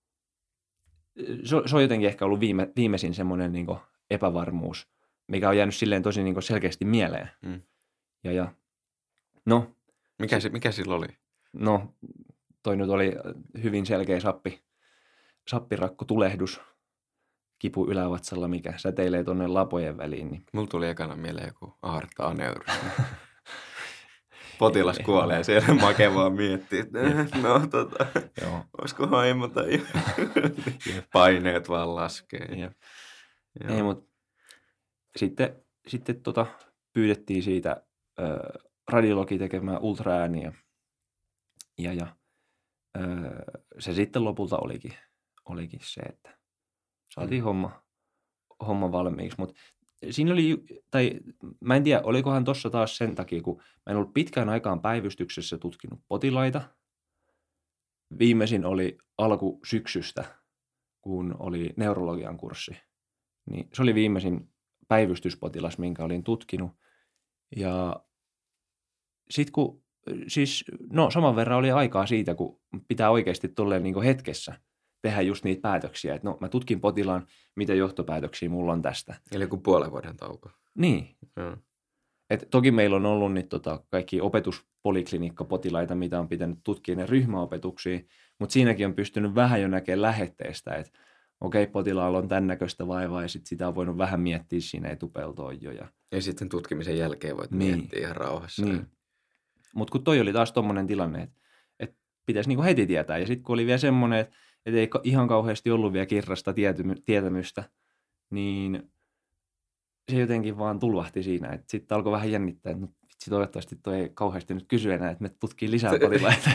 se on jotenkin ehkä ollut viimeisin semmoinen niinku epävarmuus, mikä on jäänyt silleen tosi niinku selkeästi mieleen. Ja no. Mikä sillä oli? No, toi nyt oli hyvin selkeä sappirakkotulehdus kipu ylävatsalla, mikä säteilee tuonne lapojen väliin. Niin. Mulla tuli ekana mieleen joku aortta-aneurysmi. Potilas kuolee siellä, make vaan miettii, että olisiko haima tai paineet vaan laskee. Ei, mutta sitten pyydettiin siitä radiologi tekemään ultraääniä ja se sitten lopulta olikin se, että saatiin homma valmiiksi, mutta siinä oli, tai mä en tiedä, olikohan tossa taas sen takia, kun mä en ollut pitkään aikaan päivystyksessä tutkinut potilaita. Viimeisin oli alkusyksystä, kun oli neurologian kurssi. Niin se oli viimeisin päivystyspotilas, minkä olin tutkinut. Ja sitten kun, saman verran oli aikaa siitä, kun pitää oikeasti tolleen niin kuin hetkessä tehdä just niitä päätöksiä, että no mä tutkin potilaan, mitä johtopäätöksiä mulla on tästä. Eli joku 0,5 vuoden tauko. Niin. Et toki meillä on ollut niin kaikki opetuspoliklinikkapotilaita, mitä on pitänyt tutkia ne ryhmäopetuksia, mutta siinäkin on pystynyt vähän jo näkemään lähetteestä, että okei, potilaalla on tämän näköistä vaivaa ja sitten sitä on voinut vähän miettiä siinä etupeltoon jo. Ja sitten tutkimisen jälkeen voit miettiä ihan rauhassa. Niin. Mutta kun toi oli taas tommonen tilanne, että pitäisi niinku heti tietää. Ja sitten kun oli vielä semmoinen, että ei ihan kauheasti ollut vielä Kirrasta tietämystä, niin se jotenkin vaan tulvahti siinä. Sitten alkoi vähän jännittää, että Vitsi, toivottavasti toi ei kauheasti nyt kysy enää, että me tutkii lisää potilaita.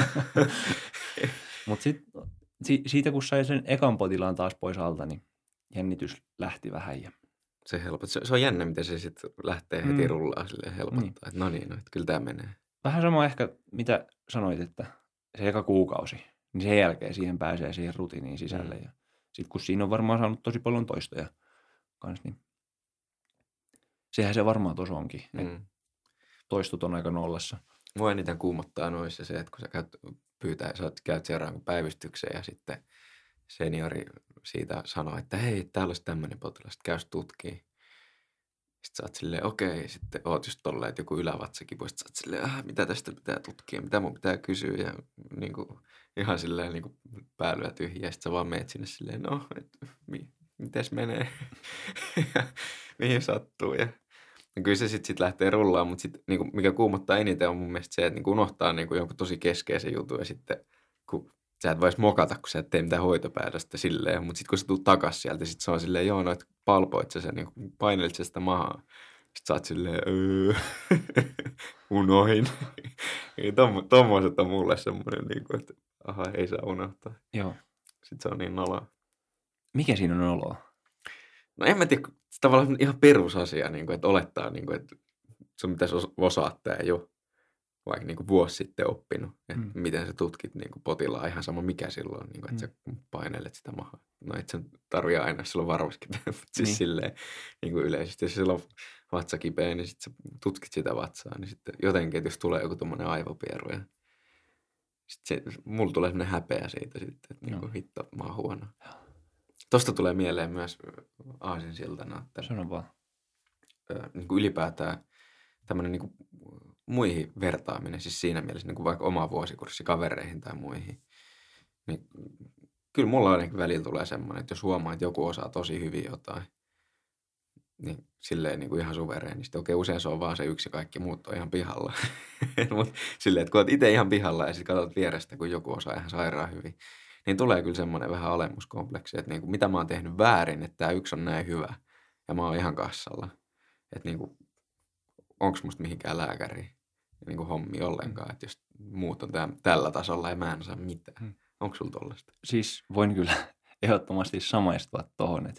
Mutta sitten siitä kun sai sen ekan potilaan taas pois alta, niin jännitys lähti vähän. Ja... Se helpottaa. Se on jännä, miten se sitten lähtee heti rullaa silleen helpottaa. Niin. Että no niin, kyllä tämä menee. Vähän sama ehkä, mitä sanoit, että se eka kuukausi, niin sen jälkeen siihen pääsee siihen rutiiniin sisälle. Ja sitten kun siinä on varmaan saanut tosi paljon toistoja kanssa, niin sehän se varmaan tuossa onkin. Toistot on aika nollassa. Mua eniten kuumottaa noissa se, että kun sä käyt seuraavan päivystykseen ja sitten seniori siitä sanoo, että hei, täällä olisi tämmöinen potilas, että käys tutkii. Sitten sä oot silleen, okei, sitten oot just tolleen, että joku ylävatsakipu, sitten sä oot silleen, mitä tästä pitää tutkia, mitä mun pitää kysyä ja niin kuin, ihan silleen niin kuin päälyä tyhjiä. Sitten sä vaan meet sinne silleen, no, mites menee, mihin sattuu ja kyllä se sitten lähtee rullaan, mutta sit, niinku, mikä kuumottaa eniten on mun mielestä se, että niinku unohtaa niinku jonkun tosi keskeisen jutun ja sitten kun sä et vois mokata, kun sä et tee mitään hoitopäätöstä silleen, mutta sitten kun sä tulet takas sieltä, sit se on silleen, joo, no, että palpoit sä sen, niinku, painelit sä sitä mahaa. Sitten sä oot silleen, unohin. Tommoset on mulle semmoinen, niinku, että aha, ei saa unohtaa. Joo. Sitten se on niin noloa. Mikä siinä on oloa? No en mä tiedä, tavallaan ihan perusasia, niin kuin, että olettaa, niin kuin, että sun pitäisi osaa tämä jo vaikka niin kuin vuosi sitten oppinut, että miten sä tutkit niin kuin potilaan ihan sama mikä silloin, niin kuin, että sä painelet sitä mahaa. No et sä tarvii aina, jos sulla on varvaskipeä, mutta siis silleen niin kuin yleisesti, jos sillä on vatsakipeä, niin sitten sä tutkit sitä vatsaa, niin sitten jotenkin, että jos tulee joku tommoinen aivopieru ja sitten mulla tulee semmoinen häpeä siitä sitten, että niin kuin, hitto, mä oon huono. Tosta tulee mieleen myös aasinsiltana, että sano vaan. Niin kuin ylipäätään tämmöinen niin kuin muihin vertaaminen, siis siinä mielessä niin kuin vaikka oma vuosikurssi kavereihin tai muihin, niin kyllä mulla ainakin välillä tulee semmoinen, että jos huomaa, että joku osaa tosi hyvin jotain, niin silleen niin kuin ihan suvereenisti. Okei, usein se on vaan se yksi, kaikki muut on ihan pihalla. Mutta silleen, että kun olet itse ihan pihalla ja sitten katsot vierestä, kun joku osaa ihan sairaan hyvin, niin tulee kyllä semmoinen vähän alemuskompleksi, että niin kuin, mitä mä oon tehnyt väärin, että tämä yksi on näin hyvä ja mä oon ihan kassalla. Että niin kuin, onko musta mihinkään lääkäriin niin kuin hommi ollenkaan, että jos muut on tällä tasolla ja mä en saa mitään. Onko sulla tollaista? Siis voin kyllä ehdottomasti samaistua tohon,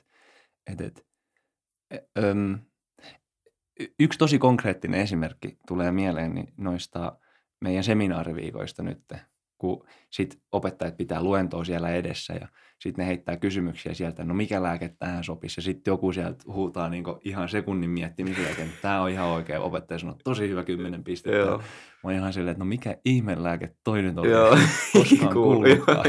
yksi tosi konkreettinen esimerkki tulee mieleen niin noista meidän seminaariviikoista nyt, kun sit opettajat pitää luentoa siellä edessä ja sitten ne heittää kysymyksiä sieltä, no mikä lääke tähän sopisi, ja sitten joku sieltä huutaa niinku ihan sekunnin miettimisellä, että tämä on ihan oikein, opettaja sanoo, tosi hyvä 10 pistettä. Joo. Mä oon ihan silleen, että no mikä ihme lääke toi nyt on, koskaan kuullutkaan.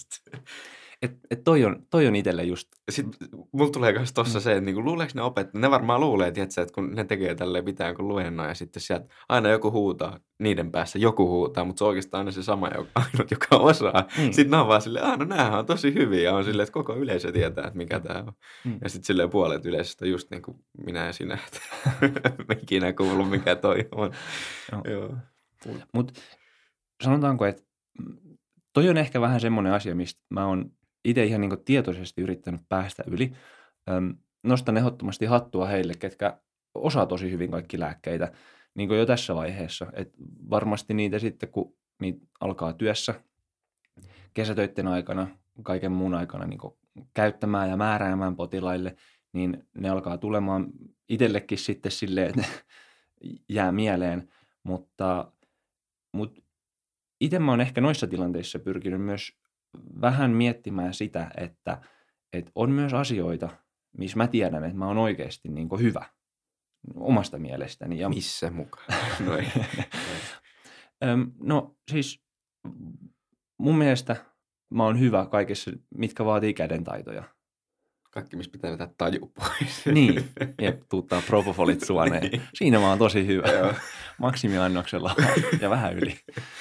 Toi on itselle just... Sitten mulla tulee myös tossa se, että niinku, luuleeko ne opettajat, ne varmaan luulee, että kun ne tekee tälleen pitää jonkun luennon ja sitten sieltä aina joku huutaa, niiden päässä joku huutaa, mutta se on oikeastaan aina se sama ainut, joka osaa. Sitten ne on vaan silleen, no näähän on tosi hyviä ja on silleen, että koko yleisö tietää, että mikä tää on. Ja sitten silleen puolet yleisöstä just niin kuin minä ja sinä, että me ikinä kuulu mikä toi on. Joo. Mutta sanotaanko, että toi on ehkä vähän semmoinen asia, mistä mä oon itse ihan niin tietoisesti yrittänyt päästä yli. Nostan ehdottomasti hattua heille, ketkä osaa tosi hyvin kaikki lääkkeitä niin jo tässä vaiheessa. Et varmasti niitä sitten, kun niitä alkaa työssä kesätöitten aikana, kaiken muun aikana niin käyttämään ja määräämään potilaille, niin ne alkaa tulemaan itsellekin sitten silleen, että jää mieleen. Mutta itse mä oon ehkä noissa tilanteissa pyrkinyt myös vähän miettimään sitä, että on myös asioita, missä mä tiedän, että mä oon oikeasti niin kuin hyvä omasta mielestäni. Ja... Missä mukaan? No siis mun mielestä mä oon hyvä kaikessa, mitkä vaatii kädentaitoja. Kaikki, missä pitää vetää taju pois. Niin, jep, tuuttaa propofolit suoneen. Niin. Siinä mä oon tosi hyvä. Maksimiannoksella ja vähän yli.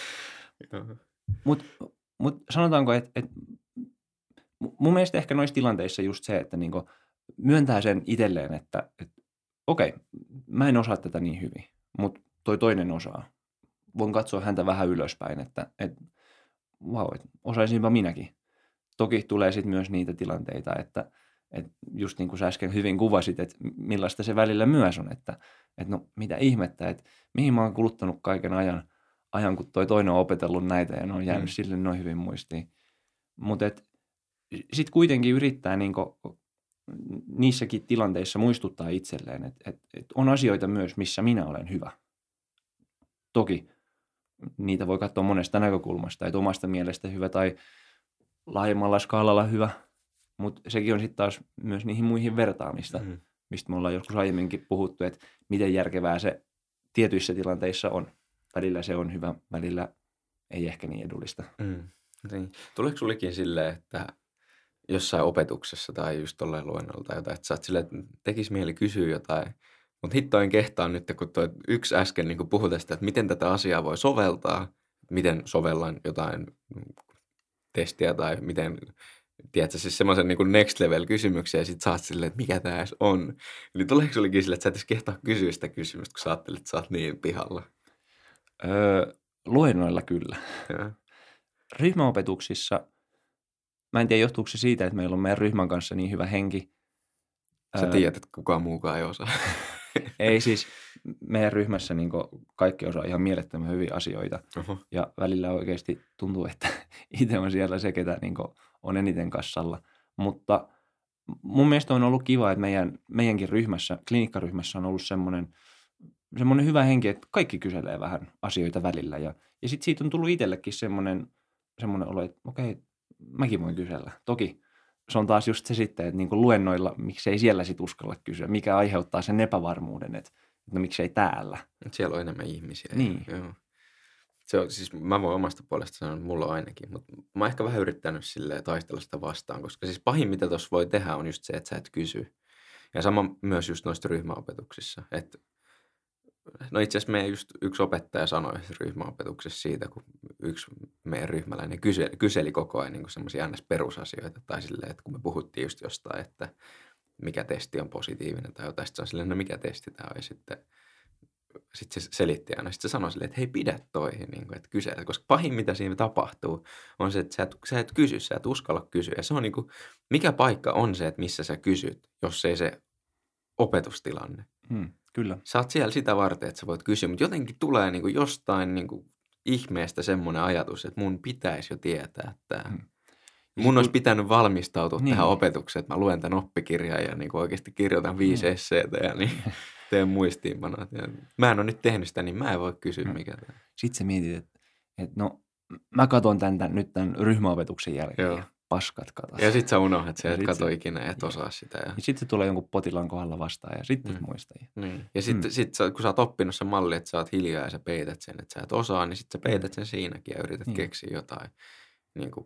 Mutta sanotaanko, että mun mielestä ehkä noissa tilanteissa just se, että niinku myöntää sen itselleen, että okei, mä en osaa tätä niin hyvin, mutta toi toinen osaa. Voin katsoa häntä vähän ylöspäin, että vau, osaisinpa minäkin. Toki tulee sitten myös niitä tilanteita, että just niin kuin sä äsken hyvin kuvasit, että millaista se välillä myös on, että no mitä ihmettä, että mihin mä oon kuluttanut kaiken ajan kun toi toinen on opetellut näitä ja ne on jäänyt sille noin hyvin muistiin. Mutta sitten kuitenkin yrittää niinku niissäkin tilanteissa muistuttaa itselleen, että on asioita myös, missä minä olen hyvä. Toki niitä voi katsoa monesta näkökulmasta, että omasta mielestä hyvä tai laajemmalla skaalalla hyvä, mutta sekin on sitten taas myös niihin muihin vertaamista, mistä me ollaan joskus aiemminkin puhuttu, että miten järkevää se tietyissä tilanteissa on. Välillä se on hyvä, välillä ei ehkä niin edullista. Niin. Tuleeko sullekin silleen, että jossain opetuksessa tai just tolleen luennolla tai jotain, että sä oot silleen, että tekisi mieli kysyä jotain, mutta hitto en kehtaa nyt, kun toi yksi äsken niin puhui tästä, että miten tätä asiaa voi soveltaa, miten sovellan jotain testiä tai miten, tiedätkö, siis semmoisen niin next level kysymyksiä ja sit sä oot silleen, että mikä tää edes on. Eli tuleeko sullekin silleen, että sä et edes kehtaa kysyä sitä kysymystä, kun sä ajattelet, että sä oot niin pihalla? Luennoilla kyllä. Ja. Ryhmäopetuksissa, mä en tiedä johtuuko se siitä, että meillä on meidän ryhmän kanssa niin hyvä henki. Sä tiedät, että kukaan muukaan ei osaa. Ei siis, meidän ryhmässä niin kaikki osaa ihan mielettömän hyviä asioita. Ja välillä oikeasti tuntuu, että itse on siellä se, ketä niin on eniten kassalla. Mutta mun mielestä on ollut kiva, että meidänkin ryhmässä, klinikkaryhmässä on ollut semmoinen hyvä henki, että kaikki kyselee vähän asioita välillä. Ja sitten siitä on tullut itsellekin semmoinen olo, että okei, mäkin voin kysellä. Toki se on taas just se sitten, että niin kuin luennoilla, miksei siellä sit uskalla kysyä, mikä aiheuttaa sen epävarmuuden, että no miksei täällä. Siellä on enemmän ihmisiä. Niin. Joo. Se on, siis mä voin omasta puolesta sanoa, että mulla on ainakin, mutta mä oon ehkä vähän yrittänyt silleen taistella sitä vastaan, koska siis pahin mitä tuossa voi tehdä on just se, että sä et kysy. Ja sama myös just noista ryhmäopetuksissa, että no itse asiassa meidän just yksi opettaja sanoi ryhmäopetuksessa siitä, kun yksi meidän ryhmäläinen kyseli koko ajan niin semmoisia NS-perusasioita. Tai silleen, että kun me puhuttiin just jostain, että mikä testi on positiivinen tai jotain, sitten se on silleen, no mikä testi tämä on. Ja sitten se selitti aina. Sitten se sanoi silleen, että hei pidä toi, niin kuin, että kysele. Koska pahin mitä siinä tapahtuu on se, että sä et kysy, sä et uskalla kysyä. Ja se on niin kuin, mikä paikka on se, että missä sä kysyt, jos ei se opetustilanne. Kyllä. Sä oot siellä sitä varten, että sä voit kysyä, mutta jotenkin tulee niin kuin jostain niin kuin ihmeestä semmoinen ajatus, että mun pitäisi jo tietää tämä. Mun olisi pitänyt valmistautua tähän opetukseen, että mä luen tämän oppikirjan ja niin kuin oikeasti kirjoitan 5 esseitä ja niin teen muistiinpanot. Ja mä en ole nyt tehnyt sitä, niin mä en voi kysyä mikä tämä. Sitten sä mietit, että no mä katon nyt tämän ryhmäopetuksen jälkeen. Joo. Ja paskat katos. Ja sit sä unohdat sen, et kato ikinä, et osaa sitä. Ja sitten se tulee jonkun potilaan kohdalla vastaan ja sitten muista. Niin. Ja sitten kun sä oot oppinut sen malli, että sä oot hiljaa ja sä peität sen, että sä et osaa, niin sitten sä peität sen siinäkin ja yrität keksiä jotain. Niin kuin,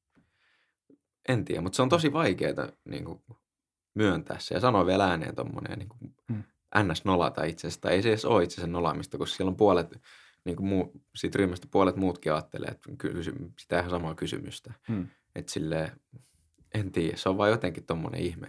en tiedä, mutta se on tosi vaikeaa niin kuin, myöntää se ja sanoa vielä ääneen tommonen niin kuin, NS-nolata itse asiassa. Tai ei se edes ole itse asiassa nolaamista, koska siellä on puolet, niin kuin siitä ryhmästä puolet muutkin ajattelee, että sitä ihan samaa kysymystä. Että silleen, en tiedä, se on vaan jotenkin tommonen ihme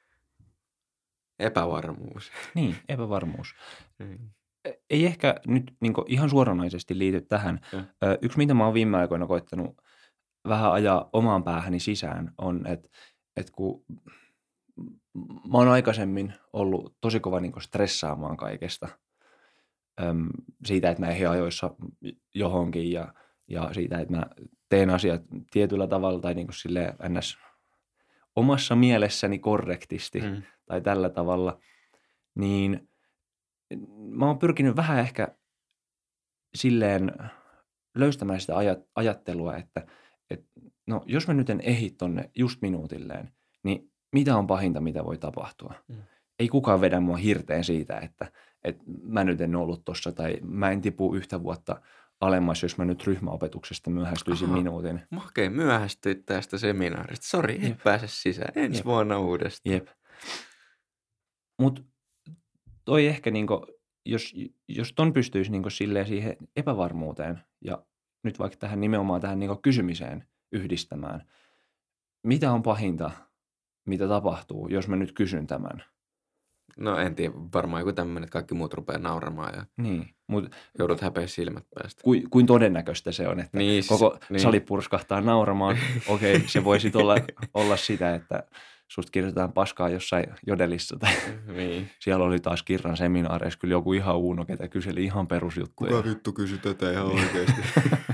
epävarmuus. Niin, epävarmuus. Ei ehkä nyt niin ihan suoranaisesti liity tähän. Yksi, mitä mä oon viime aikoina koittanut vähän ajaa omaan päähäni sisään, on, että kun mä oon aikaisemmin ollut tosi kova niin stressaamaan kaikesta. Siitä, että mä ehdin ajoissa johonkin ja siitä, että mä teen asiat tietyllä tavalla tai niin kuin silleen ns. Omassa mielessäni korrektisti tai tällä tavalla, niin mä oon pyrkinyt vähän ehkä silleen löystämään sitä ajattelua, että no jos mä nyt en ehdi tonne just minuutilleen, niin mitä on pahinta, mitä voi tapahtua? Ei kukaan vedä mua hirteen siitä, että mä nyt en ollut tossa tai mä en tipu yhtä vuotta alemmas, jos mä nyt ryhmäopetuksesta myöhästyisin minuutin. Okei, myöhästyit tästä seminaarista. Sori, et pääse sisään. Ensi vuonna uudestaan. Jep. Mut toi ehkä niinku, jos ton pystyisi niinku silleen siihen epävarmuuteen ja nyt vaikka tähän nimenomaan tähän niinku kysymiseen yhdistämään. Mitä on pahinta, mitä tapahtuu, jos mä nyt kysyn tämän? No en tiedä, varmaan joku tämmöinen, että kaikki muut rupeaa nauramaan ja joudut häpeä silmät päästä. Kuin todennäköistä se on, että koko sali purskahtaa nauramaan. Okei, se voisi olla sitä, että susta kirjoitetaan paskaa jossain Jodelissa tai Niin. siellä oli taas Kirran seminaareissa kyllä joku ihan uuno, ketä kyseli ihan perusjuttuja. Kuka vittu kysyi tätä ihan oikeasti?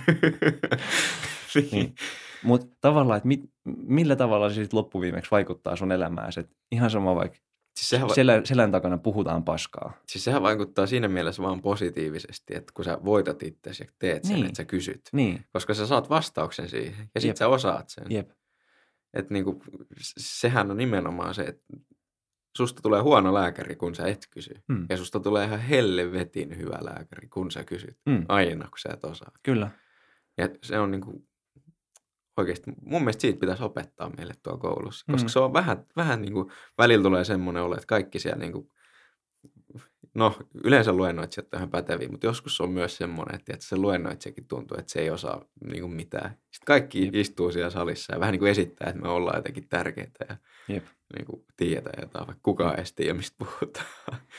Niin. Mutta tavallaan, että millä tavalla se sitten loppuviimeksi vaikuttaa sun elämääsi? Et ihan sama vaikka Siis selän takana puhutaan paskaa. Siis sehän vaikuttaa siinä mielessä vaan positiivisesti, että kun sä voitat itsesi ja teet sen, Niin. että sä kysyt. Niin. Koska sä saat vastauksen siihen ja sit Jep. sä osaat sen. Jep. Että niinku, sehän on nimenomaan se, että susta tulee huono lääkäri, kun sä et kysy. Ja susta tulee ihan helvetin hyvä lääkäri, kun sä kysyt. Aina, kun sä et osaa. Kyllä. Ja se on niinku, oikeasti, mun mielestä siitä pitäisi opettaa meille tuolla koulussa. Koska se on vähän niinku, välillä tulee semmoinen olo, että kaikki siellä niinku, no yleensä luennoitsijat on ihan päteviä, mutta joskus on myös semmoinen, että se luennoitsijakin tuntuu, että se ei osaa niinku mitään. Sitten kaikki istuu siellä salissa ja vähän niin kuin esittää, että me ollaan jotenkin tärkeitä ja niinku tiedetään jotain, vaikka kukaan ei tiedä, mistä puhutaan.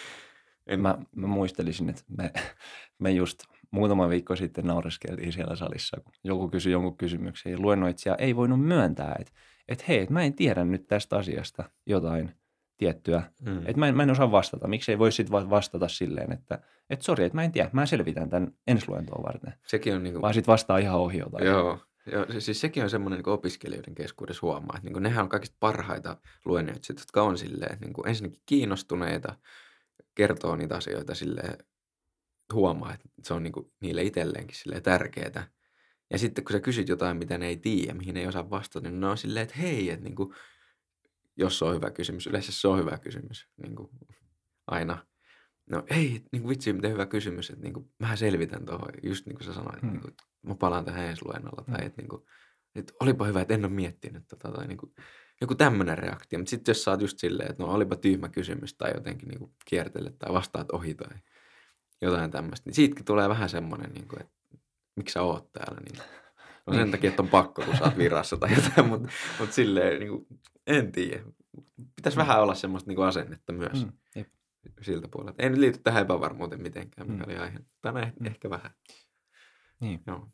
Mä muistelisin, että me just muutama viikko sitten naureskeltiin siellä salissa, kun joku kysyi jonkun kysymyksen ja luennoitsija ei voinut myöntää, että hei, mä en tiedä nyt tästä asiasta jotain tiettyä, että mä en osaa vastata. Miksi ei voi sitten vastata silleen, että sori, että mä en tiedä, mä selvitän tämän ensi luentoa varten. Sekin on niinku... Vaan sitten vastaa ihan ohi jotain. Joo, siis sekin on semmoinen niin opiskelijoiden keskuudessa huomaa, että niin nehän on kaikista parhaita luennoitsijat, jotka on silleen, että niin ensinnäkin kiinnostuneita, kertoo niitä asioita silleen, huomaa, että se on niin niille itselleenkin silleen tärkeää. Ja sitten kun sä kysyt jotain, mitä ne ei tiedä, mihin ne ei osaa vastata, niin ne on silleen, että hei, että niin kuin, jos se on hyvä kysymys, yleensä se on hyvä kysymys, niin kuin aina. No ei, niin kuin vitsi, miten hyvä kysymys, että niin kuin, mähän selvitän tuohon, just niin kuin sä sanoit, että niin kuin, mä palaan tähän ensi luennolla, tai että, niin kuin, että olipa hyvä, että en ole miettinyt tota, tai niin kuin, joku tämmöinen reaktio. Mutta sitten jos sä oot just silleen, että no olipa tyhmä kysymys, tai jotenkin niin kuin kiertelet, tai vastaat ohi, tai jotain tämmöistä, niin siitäkin tulee vähän semmoinen, niin kuin, että miksi sä oot täällä, niin no sen takia, että on pakko, kun sä oot virassa tai jotain, mutta silleen, niin kuin, en tiedä. Pitäisi vähän olla semmoista niin kuin asennetta myös. Siltä puolelta. Ei nyt liity tähän epävarmuuteen mitenkään, mikä oli aihe. Tai ehkä vähän. Niin. Joo.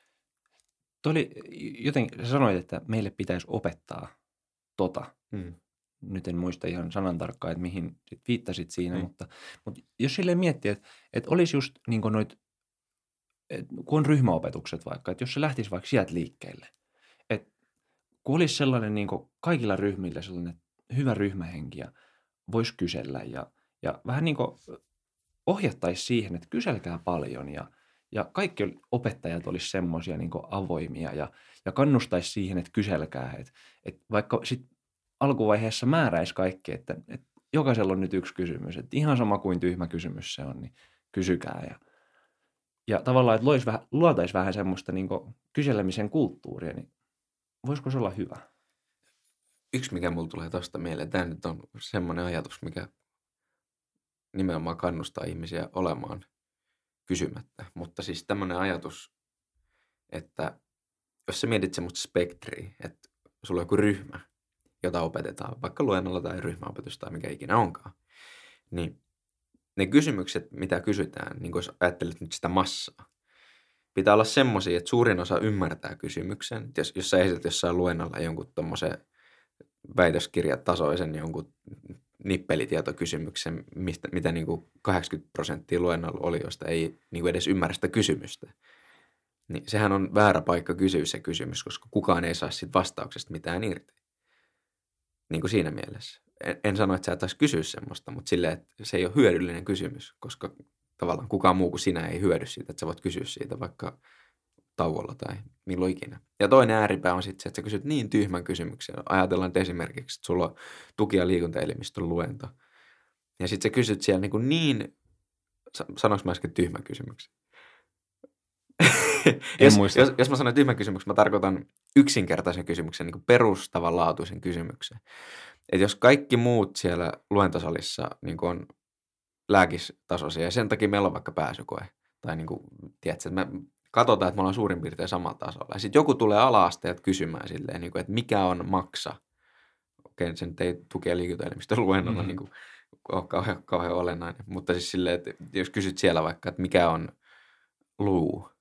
Oli jotenkin, sä sanoit, että meille pitäisi opettaa tota. Nyt en muista ihan sanantarkkaan, että mihin sit viittasit siinä, mutta jos silleen miettii, että olisi just niin kuin noit, kun on ryhmäopetukset vaikka, että jos se lähtisi vaikka sieltä liikkeelle, että kun olisi sellainen niin kuin kaikilla ryhmillä sellainen hyvä ryhmähenki ja voisi kysellä ja vähän niin kuin ohjattaisi siihen, että kyselkää paljon ja kaikki opettajat olisi semmoisia niin kuin avoimia ja kannustaisi siihen, että kyselkää. Että vaikka sitten alkuvaiheessa määräisi kaikki, että jokaisella on nyt yksi kysymys. Että ihan sama kuin tyhmä kysymys se on, niin kysykää. Ja tavallaan, että luotaisi vähän semmoista niin kuin kyselemisen kulttuuria, niin voisiko se olla hyvä? Yksi, mikä mulla tulee tuosta mieleen, tämä nyt on semmoinen ajatus, mikä nimenomaan kannustaa ihmisiä olemaan kysymättä. Mutta siis tämmöinen ajatus, että jos sä mietit semmoista spektriä, että sulla on joku ryhmä, jota opetetaan, vaikka luennolla tai ryhmäopetus tai mikä ikinä onkaan, niin ne kysymykset, mitä kysytään, niin jos ajattelet nyt sitä massaa, pitää olla semmoisia, että suurin osa ymmärtää kysymyksen. Jos sä esität jossain luennolla jonkun tommosen väitöskirjatasoisen jonkun nippelitietokysymyksen, mitä niin kuin 80% luennolla olijoista ei niin kuin edes ymmärrä sitä kysymystä. Niin sehän on väärä paikka kysyä se kysymys, koska kukaan ei saa siitä vastauksesta mitään irti. Niin kuin siinä mielessä. En sano, että sä et taisi kysyä semmoista, mutta silleen, että se ei ole hyödyllinen kysymys, koska tavallaan kukaan muu kuin sinä ei hyödy siitä, että sä voit kysyä siitä vaikka tauolla tai milloin ikinä. Ja toinen ääripää on sitten se, että sä kysyt niin tyhmän kysymyksen. Ajatellaan esimerkiksi, että sulla on tuki- ja liikuntaelimistön luento. Ja sitten sä kysyt siellä niin sanoinko mä äsken tyhmän kysymyksen? Jos mä sanon tyhmän kysymyksen, mä tarkoitan yksinkertaisen kysymyksen, niin kuin perustavanlaatuisen kysymyksen. Että jos kaikki muut siellä luentosalissa niin kuin on lääkistasoisia, ja sen takia meillä on vaikka pääsykoe, tai niin kuin, tiedätkö, että me katsotaan, että me ollaan suurin piirtein samalla tasolla. Ja sitten joku tulee ala-asteelta kysymään silleen, niin kuin, että mikä on maksa. Okei, se nyt ei tuki- ja liikuntaelimistön luennolla niin kuin, ole kauhean olennainen. Mutta siis silleen, että jos kysyt siellä vaikka, että mikä on luu,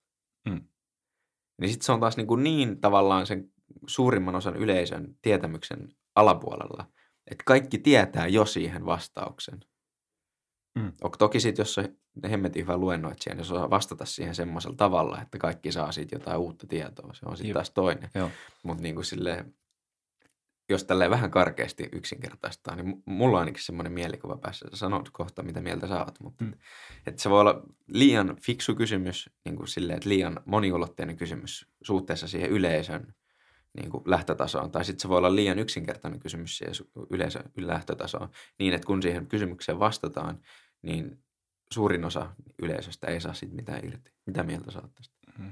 niin sitten se on taas niin tavallaan sen suurimman osan yleisön tietämyksen alapuolella. Että kaikki tietää jo siihen vastauksen. Toki sitten, jos on hemmetin hyvä luennoitsija, niin se osaa vastata siihen semmoisella tavalla, että kaikki saa siitä jotain uutta tietoa. Se on sitten taas toinen. Mutta niin kuin silleen, jos tälleen vähän karkeasti yksinkertaistaa, niin mulla on ainakin semmoinen mielikuva päässä. Sä sanot kohta, mitä mieltä sä oot, mutta että se voi olla liian fiksu kysymys, niin kuin silleen, että liian moniulotteinen kysymys suhteessa siihen yleisön niin kuin lähtötasoon. Tai sitten se voi olla liian yksinkertainen kysymys siihen yleisön lähtötasoon, niin että kun siihen kysymykseen vastataan, niin suurin osa yleisöstä ei saa siitä mitään irti. Mitä mieltä sä oot tästä?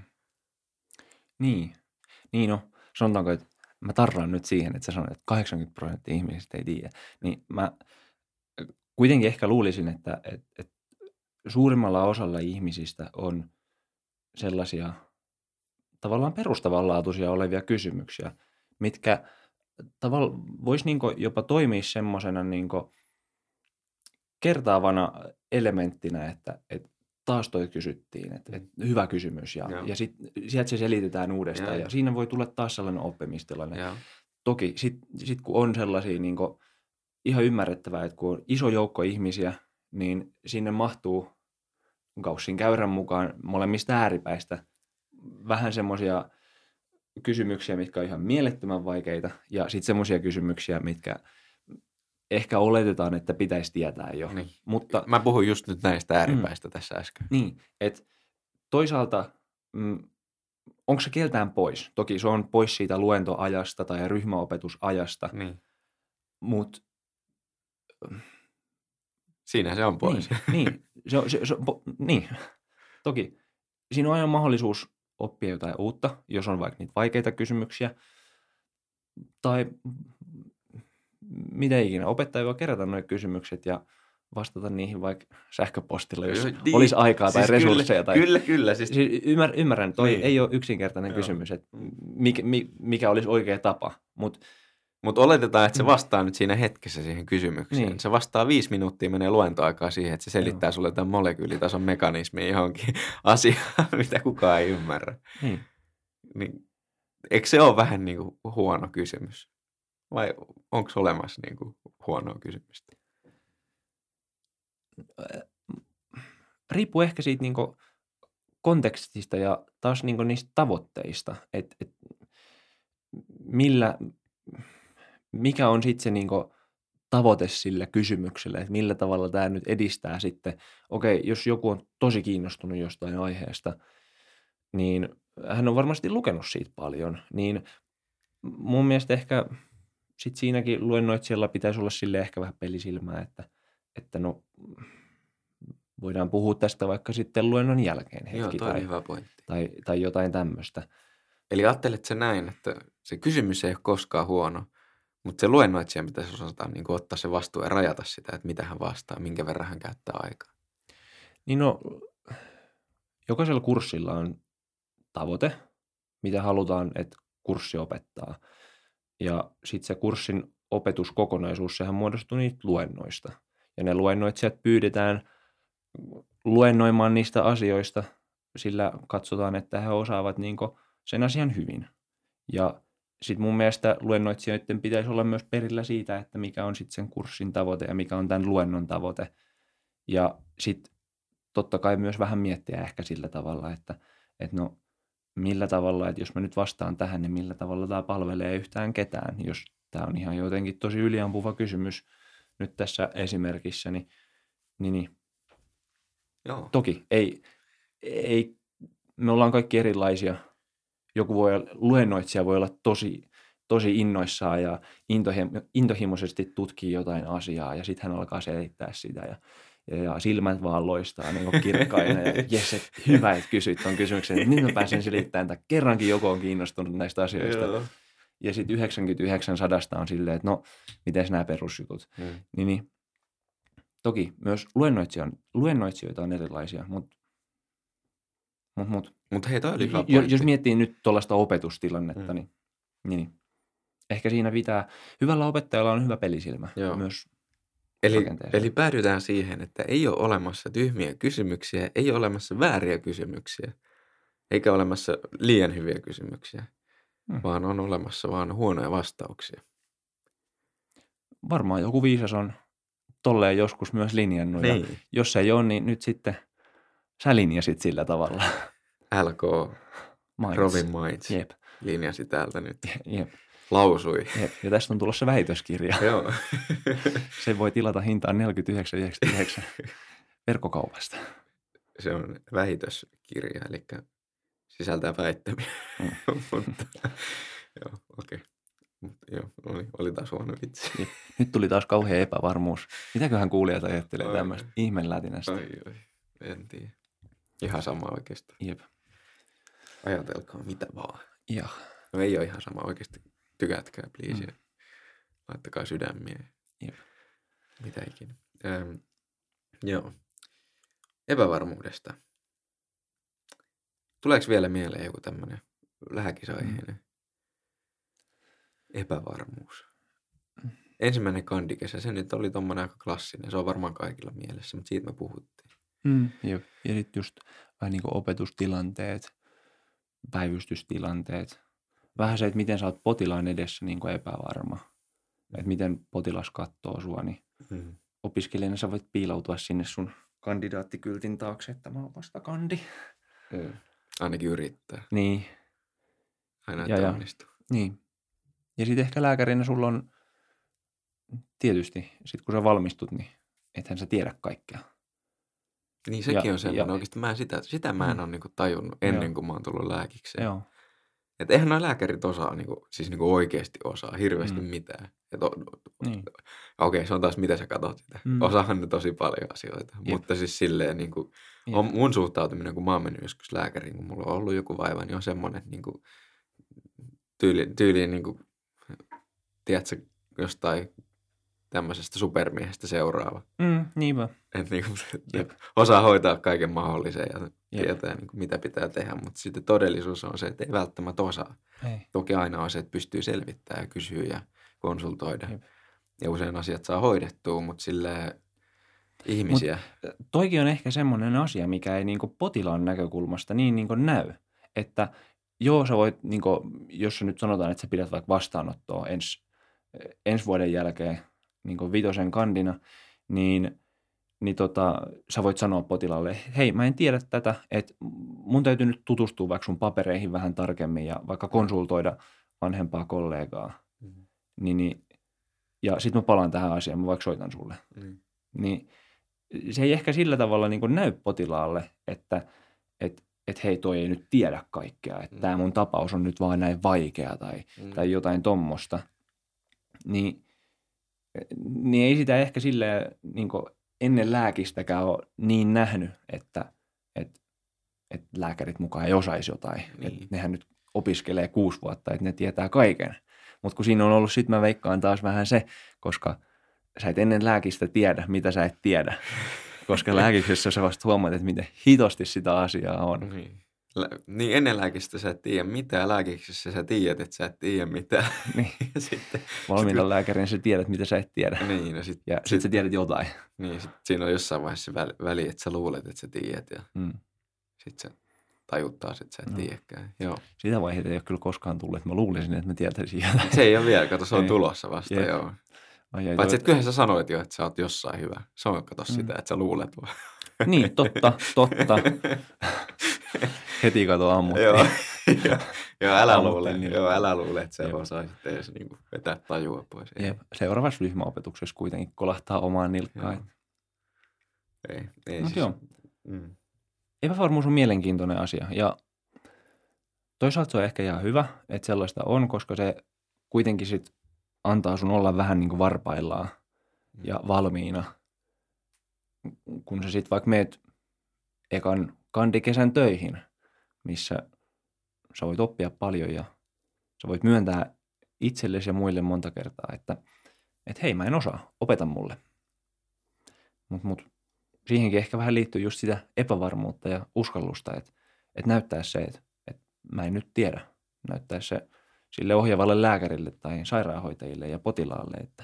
Niin no, sanotaanko, että mä tarraan nyt siihen, että sä sanoit, että 80% ihmisistä ei tiedä. Niin mä kuitenkin ehkä luulisin, että suurimmalla osalla ihmisistä on sellaisia tavallaan perustavanlaatuisia olevia kysymyksiä, mitkä vois niinku jopa toimia semmoisena niinku kertaavana elementtinä, että taas toi kysyttiin, että hyvä kysymys ja sieltä se selitetään uudestaan ja siinä voi tulla taas sellainen oppimistilanne. Toki sit kun on sellaisia niinku ihan ymmärrettävää, että kun on iso joukko ihmisiä, niin sinne mahtuu Gaussin käyrän mukaan molemmista ääripäistä vähän semmoisia kysymyksiä, mitkä on ihan mielettömän vaikeita ja sitten semmoisia kysymyksiä, mitkä ehkä oletetaan, että pitäisi tietää jo. Niin. Mutta mä puhun just nyt näistä ääripäistä tässä äsken. Niin, että toisaalta onko se keltään pois? Toki se on pois siitä luentoajasta tai ryhmäopetusajasta, mutta siinä se on pois. Niin. Toki siinä on aina mahdollisuus oppia jotain uutta, jos on vaikka niitä vaikeita kysymyksiä. Tai mitä ikinä. Opettaja voi kerätä nuo kysymykset ja vastata niihin vaikka sähköpostilla, jos olisi aikaa tai siis resursseja. Kyllä. Siis ymmärrän, toi ei ole yksinkertainen kysymys, että mikä olisi oikea tapa. Mutta oletetaan, että se vastaa nyt siinä hetkessä siihen kysymykseen. Niin. Se vastaa 5 minuuttia, menee luentoaikaa siihen, että se selittää sulle tämän molekyylitason mekanismin johonkin asiaan, mitä kukaan ei ymmärrä. Niin, eikö se ole vähän niin kuin huono kysymys? Vai onko olemassa niin kuin huonoa kysymystä? Riippuu ehkä siitä niin kuin kontekstista ja taas niin kuin niistä tavoitteista, että mikä on sitten se niin kuin tavoite sille kysymykselle, että millä tavalla tämä nyt edistää sitten. Okei, jos joku on tosi kiinnostunut jostain aiheesta, niin hän on varmasti lukenut siitä paljon, niin mun mielestä ehkä sitten siinäkin luennoitsijalla pitäisi olla sille ehkä vähän pelisilmää, että no voidaan puhua tästä vaikka sitten luennon jälkeen hetki. Joo, toi hyvä pointti. Tai jotain tämmöistä. Eli ajattelet sä näin, että se kysymys ei ole koskaan huono, mutta se luennoitsija pitäisi osata niin kuin ottaa se vastuu ja rajata sitä, että mitä hän vastaa, minkä verran hän käyttää aikaa. Niin no, jokaisella kurssilla on tavoite, mitä halutaan, että kurssi opettaa. Ja sitten se kurssin opetuskokonaisuus, sehän muodostuu niitä luennoista. Ja ne luennoitsijat pyydetään luennoimaan niistä asioista, sillä katsotaan, että he osaavat niinku sen asian hyvin. Ja sitten mun mielestä luennoitsijoiden pitäisi olla myös perillä siitä, että mikä on sitten sen kurssin tavoite ja mikä on tämän luennon tavoite. Ja sitten totta kai myös vähän miettiä ehkä sillä tavalla, että no millä tavalla, että jos mä nyt vastaan tähän, niin millä tavalla tämä palvelee yhtään ketään. Jos tämä on ihan jotenkin tosi yliampuva kysymys nyt tässä esimerkissä, niin. Joo. Toki ei, me ollaan kaikki erilaisia. Joku luennoitsija voi olla tosi innoissaan ja intohimoisesti tutkii jotain asiaa ja sitten hän alkaa selittää sitä ja silmät vaan loistaa niin kuin kirkkaina ja jes, hyvä, että kysyit tuon kysymyksen. Nyt mä pääsen selittämään, että kerrankin joku on kiinnostunut näistä asioista. Joo. Ja sitten 99/100 on silleen, että no, miten nämä perusjutut. Niin. Toki myös luennoitsijoita on erilaisia, mutta hei, toi oli hyvä pointti. Jos miettii nyt tuollaista opetustilannetta, niin ehkä siinä hyvällä opettajalla on hyvä pelisilmä myös. Eli päädytään siihen, että ei ole olemassa tyhmiä kysymyksiä, ei ole olemassa vääriä kysymyksiä, eikä olemassa liian hyviä kysymyksiä, vaan on olemassa vaan huonoja vastauksia. varmaan joku viisas on tolleen joskus myös linjannut. Ja Niin. jos ei ole, niin nyt sitten sä linjasit sillä tavalla. LK Robin Mainz Jep, linjasi täältä nyt. jep, Lausui. jep. Ja tästä on tulossa väitöskirja. Joo. Se voi tilata hintaan 49,99 verkkokaupasta. Se on väitöskirja, eli sisältää väittämiä. Mutta, joo, okei. Joo, oli taas huono vitsi. Jep. Nyt tuli taas kauhea epävarmuus. Mitäköhän kuulijat ajattelee Ai. tämmöistä ihmelätinästä? Ai, en tiedä. Ihan sama oikeasti. Jep. Ajatelkaa mitä vaan. Ja. No ei ole ihan sama oikeasti. Tykätkää, please. Ja laittakaa sydämiä. Jep. Mitä ikinä. Joo. Epävarmuudesta. Tuleeko vielä mieleen joku tämmöinen lääkisaiheinen epävarmuus? Ensimmäinen kandikesä, se nyt oli tommonen aika klassinen. Se on varmaan kaikilla mielessä, mutta siitä me puhuttiin. Jep. Ja sitten just vähän niin kuin opetustilanteet, päivystystilanteet. Vähän se, että miten sä oot potilaan edessä niin kuin epävarma. Että miten potilas katsoo sua, niin opiskelijana sä voit piiloutua sinne sun kandidaattikyltin taakse, että mä oon vasta kandi. Ainakin yrittää. Niin. Aina että onnistuu. Niin. Ja sitten ehkä lääkärinä sulla on tietysti, sit kun sä valmistut, niin ethän sä tiedä kaikkea. Niin sekin on sellainen. Oikeasti sitä mä en ole niinku tajunnut ennen kuin mä oon tullut lääkikseen. Joo. Että eihän noi lääkärit osaa, siis oikeasti osaa hirveästi mitään. Niin. Okei, se on taas mitä sä katsot sitä. Osaahan ne tosi paljon asioita. Jep. Mutta siis silleen niinku, on mun suhtautuminen, kun mä oon mennyt joskus lääkäriin, kun mulla on ollut joku vaiva, niin on semmoinen, että niinku, tyyliin niinku, tiedätkö, jostain tämmöisestä supermiehestä seuraava. Niinpä. Että niinku, osaa hoitaa kaiken mahdollisen ja tietää niinku, mitä pitää tehdä, mutta sitten todellisuus on se, että ei välttämättä osaa. Ei. Toki aina on se, että pystyy selvittämään ja kysyä ja konsultoida. Jep. Ja usein asiat saa hoidettua, mutta silleen ihmisiä. Toikin on ehkä semmoinen asia, mikä ei niinku potilaan näkökulmasta niin niinku näy. Että joo, sä voit, niinku, jos sä nyt sanotaan, että sä pidät vaikka vastaanottoa ensi vuoden jälkeen niinku 5. kandina, niin sä voit sanoa potilaalle, hei, mä en tiedä tätä, että mun täytyy nyt tutustua vaikka sun papereihin vähän tarkemmin ja vaikka konsultoida vanhempaa kollegaa. Ja sit mä palaan tähän asiaan, mä vaikka soitan sulle. Niin se ei ehkä sillä tavalla niin kuin näy potilaalle, että hei, toi ei nyt tiedä kaikkea, että tämä mun tapaus on nyt vaan näin vaikea tai jotain tommosta. Niin ei sitä ehkä silleen niin kuin ennen lääkistäkään ole niin nähnyt, että lääkärit mukaan ei osaisi jotain. Niin. Nehän nyt opiskelee 6 vuotta, että ne tietää kaiken. Mutta kun siinä on ollut, sit mä veikkaan taas vähän se, koska sä et ennen lääkistä tiedä, mitä sä et tiedä. Koska lääkiksessä sä vasta huomaat, että miten hitosti sitä asiaa on. Niin ennen lääkistä sä et tiedä mitään, lääkiksessä sä tiedät, että sä et tiedä mitään. Niin. Sitten valmiilla lääkärin sä tiedät, mitä sä et tiedä. Niin, ja sit sä tiedät jotain. Niin, siinä on jossain vaiheessa väli, että sä luulet, että sä tiedät. Ja sit sä tajut taas, että sä et tiedäkään. Joo. Sitä vaiheita ei ole kyllä koskaan tullut, että mä luulisin, että mä tietäisin jotain. Se ei ole vielä, kato, se on tulossa vasta, joo. Paitsi, että kyllähän sä sanoit jo, että sä oot jossain hyvä. Se on, kato sitä, että sä luulet vaan. Niin, totta. Heti kato ammuttiin. Joo, älä luule, että sä osaisit edes niinku vetää tajua pois. Seuraavassa ryhmäopetuksessa kuitenkin kolahtaa omaan nilkkaan. Ei siis. Joo. Epävarmuus on mielenkiintoinen asia ja toisaalta se on ehkä ihan hyvä, että sellaista on, koska se kuitenkin sit antaa sun olla vähän niin kuin varpaillaan ja valmiina, kun sä sit vaikka meet ekan kandikesän töihin, missä sä voit oppia paljon ja sä voit myöntää itsellesi ja muille monta kertaa, että hei, mä en osaa, opeta mulle. Mut siihenkin ehkä vähän liittyy just sitä epävarmuutta ja uskallusta, että näyttää se, että mä en nyt tiedä. Näyttää se sille ohjaavalle lääkärille tai sairaanhoitajille ja potilaalle, että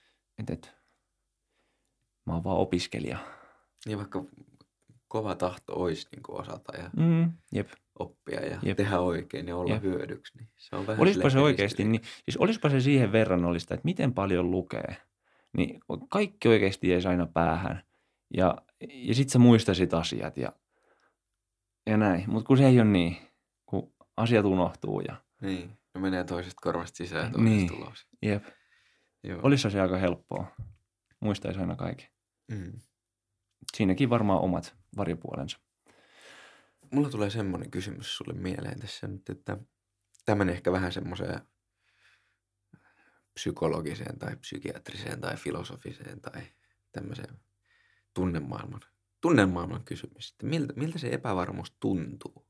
mä oon vaan opiskelija. Niin vaikka kova tahto olisi niin kuin osata ja oppia ja tehdä oikein ja olla hyödyksi. Niin se on vähän olisipa se oikeasti, niin, siis olisipa se siihen verrannollista, että miten paljon lukee niin kaikki oikeasti jäisi aina päähän. Ja sit sä muistasit asiat ja näin. Mutta kun se ei ole niin, kun asiat unohtuu ja Niin, ne menee toisesta korvasta sisään ja niin, toisesta ulos. jep. Joo. Olisi se aika helppoa. Muistaisi aina kaiken. Mm. Siinäkin varmaan omat varjopuolensa. Mulla tulee semmoinen kysymys sulle mieleen tässä nyt, että tämmöinen ehkä vähän semmoiseen psykologiseen tai psykiatriseen tai filosofiseen tai tämmöiseen tunnemaailman kysymys. Että miltä se epävarmuus tuntuu?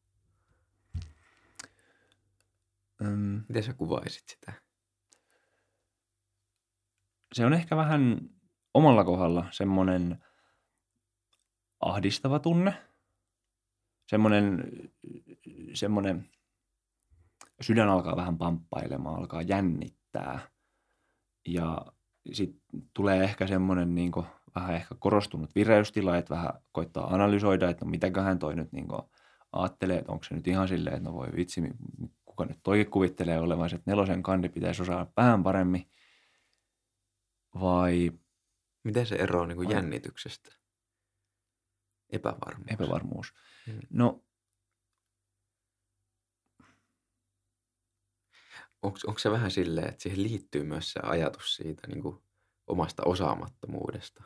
Miten sä kuvaisit sitä? Se on ehkä vähän omalla kohdalla semmoinen ahdistava tunne. Semmoinen sydän alkaa vähän pamppailemaan, alkaa jännittää. Ja sitten tulee ehkä semmoinen niinku vähän ehkä korostunut vireystila, että vähän koittaa analysoida, että no mitäköhän toi nyt niinku ajattelee, että onko se nyt ihan silleen, että no voi vitsi, kuka nyt toikin kuvittelee olevansa, että 4 kandi pitäisi osaa vähän paremmin. Vai Miten se eroaa niin kuin jännityksestä? epävarmuus. No, onko se vähän silleen, että siihen liittyy myös se ajatus siitä niin kuin omasta osaamattomuudesta?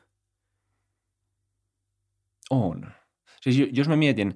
on. Siis jos mä mietin,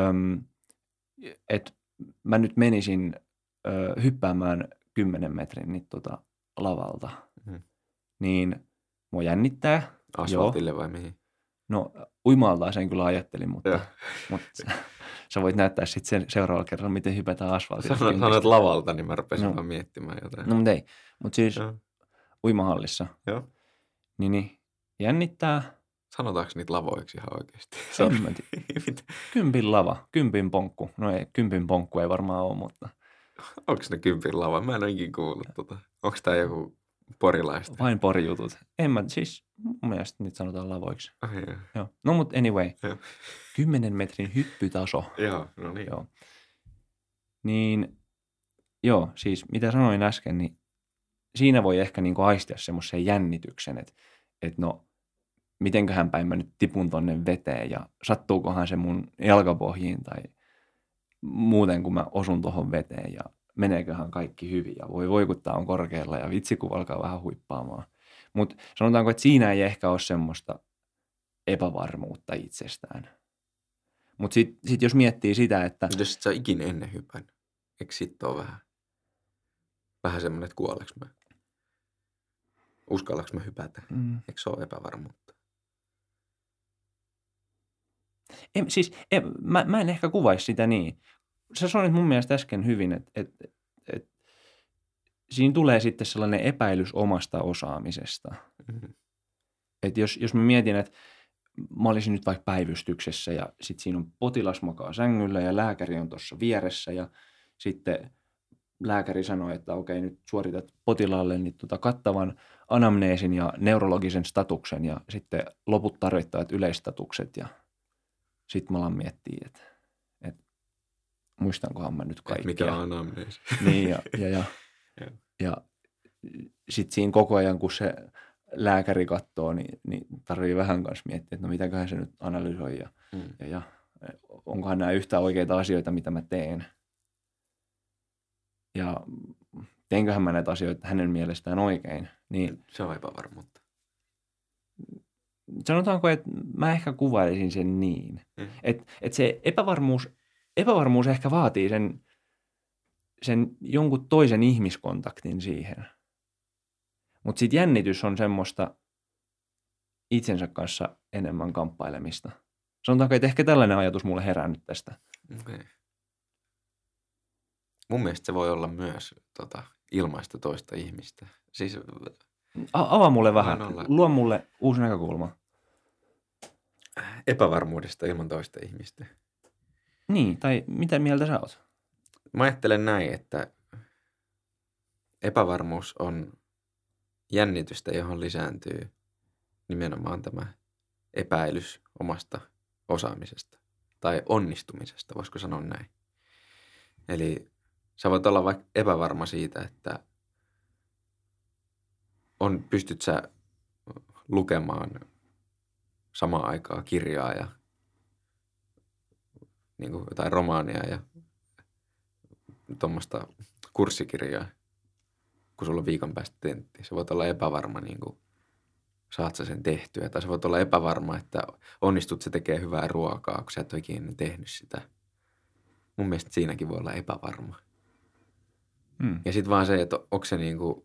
että mä nyt menisin hyppäämään 10 metrin lavalta, niin mua jännittää. Asfaltille vai mihin? No uima-altaan sen kyllä ajattelin, mutta sä voit näyttää sitten sen seuraavalla kerralla, miten hypätään asfaltille. Sanoit lavalta, niin mä rupesin vaan miettimään jotain. No mutta ei. Mutta siis uimahallissa. Joo. Niin jännittää. Sanotaanko niitä lavoiksi ihan oikeasti? Kympin lava, 10 ponkku. No ei, 10 ponkku ei varmaan ole, mutta... Onko ne 10 lava? Mä en ole ikinä kuullut tota. Onko tää joku porilaista? Vain porijutut. En mä, siis mun mielestä niitä sanotaan lavoiksi. Joo. No mut anyway, Joo. 10 metrin hyppytaso. Joo, no niin. Joo. Niin, joo, siis mitä sanoin äsken, niin siinä voi ehkä niinku aistia semmoisen jännityksen, että no, mitenköhän päin mä nyt tipun tonne veteen ja sattuukohan se mun jalkapohjiin tai muuten kun mä osun tohon veteen ja meneeköhän kaikki hyvin ja voi kun tää on korkealla ja vitsi kun alkaa vähän huippaamaan. Mutta sanotaanko, että siinä ei ehkä ole semmoista epävarmuutta itsestään. Mutta sit jos miettii sitä, että... Jos et sä ikinä ennen hypännyt, eikö sit ole vähän semmoinen, että kuolleks mä? Uskallaks mä hypätä? Eikö se ole epävarmuutta? Mä en ehkä kuvaisi sitä niin. Sä sanoit mun mielestä äsken hyvin, että siinä tulee sitten sellainen epäilys omasta osaamisesta. Mm-hmm. Että jos mä mietin, että mä olisin nyt vaikka päivystyksessä ja sitten siinä on potilas makaa sängyllä ja lääkäri on tuossa vieressä ja sitten lääkäri sanoi, että okei, nyt suoritat potilaalle niin kattavan anamneesin ja neurologisen statuksen ja sitten loput tarvittavat yleistatukset ja sitten mä alan miettiä, että muistankohan mä nyt kaikkea. Mikä on anamneesi? Niin ja sitten siinä koko ajan, kun se lääkäri katsoo, niin tarvii vähän kanssa miettiä, että no mitäköhän se nyt analysoi ja onkohan nämä yhtä oikeita asioita, mitä mä teen. Ja teenköhän mä näitä asioita hänen mielestään oikein. Niin se on epävarmuutta. Sanotaanko, että mä ehkä kuvailisin sen niin, että se epävarmuus ehkä vaatii sen jonkun toisen ihmiskontaktin siihen. Mutta sitten jännitys on semmoista itsensä kanssa enemmän kamppailemista. Sanotaanko, että ehkä tällainen ajatus mulle herää nyt tästä. Okay. Mun mielestä se voi olla myös ilmaista toista ihmistä. Siis, avaa mulle vähän. Luo mulle uusi näkökulma. Epävarmuudesta ilman toista ihmistä. Niin, tai mitä mieltä sä oot? Mä ajattelen näin, että epävarmuus on jännitystä, johon lisääntyy nimenomaan tämä epäilys omasta osaamisesta tai onnistumisesta, voisiko sanoa näin. Eli sä voit olla vaikka epävarma siitä, että pystyt sä lukemaan samaan aikaan kirjaa ja niin kuin jotain romaania ja tuommoista kurssikirjaa, kun sulla on viikon päästä tentti. Se voit olla epävarma, niin kuin saat sä sen tehtyä. Tai se voit olla epävarma, että onnistut se tekee hyvää ruokaa, kun sä et ole ikinä tehnyt sitä. Mun mielestä siinäkin voi olla epävarma. Ja sitten vaan se, että onko se niinku,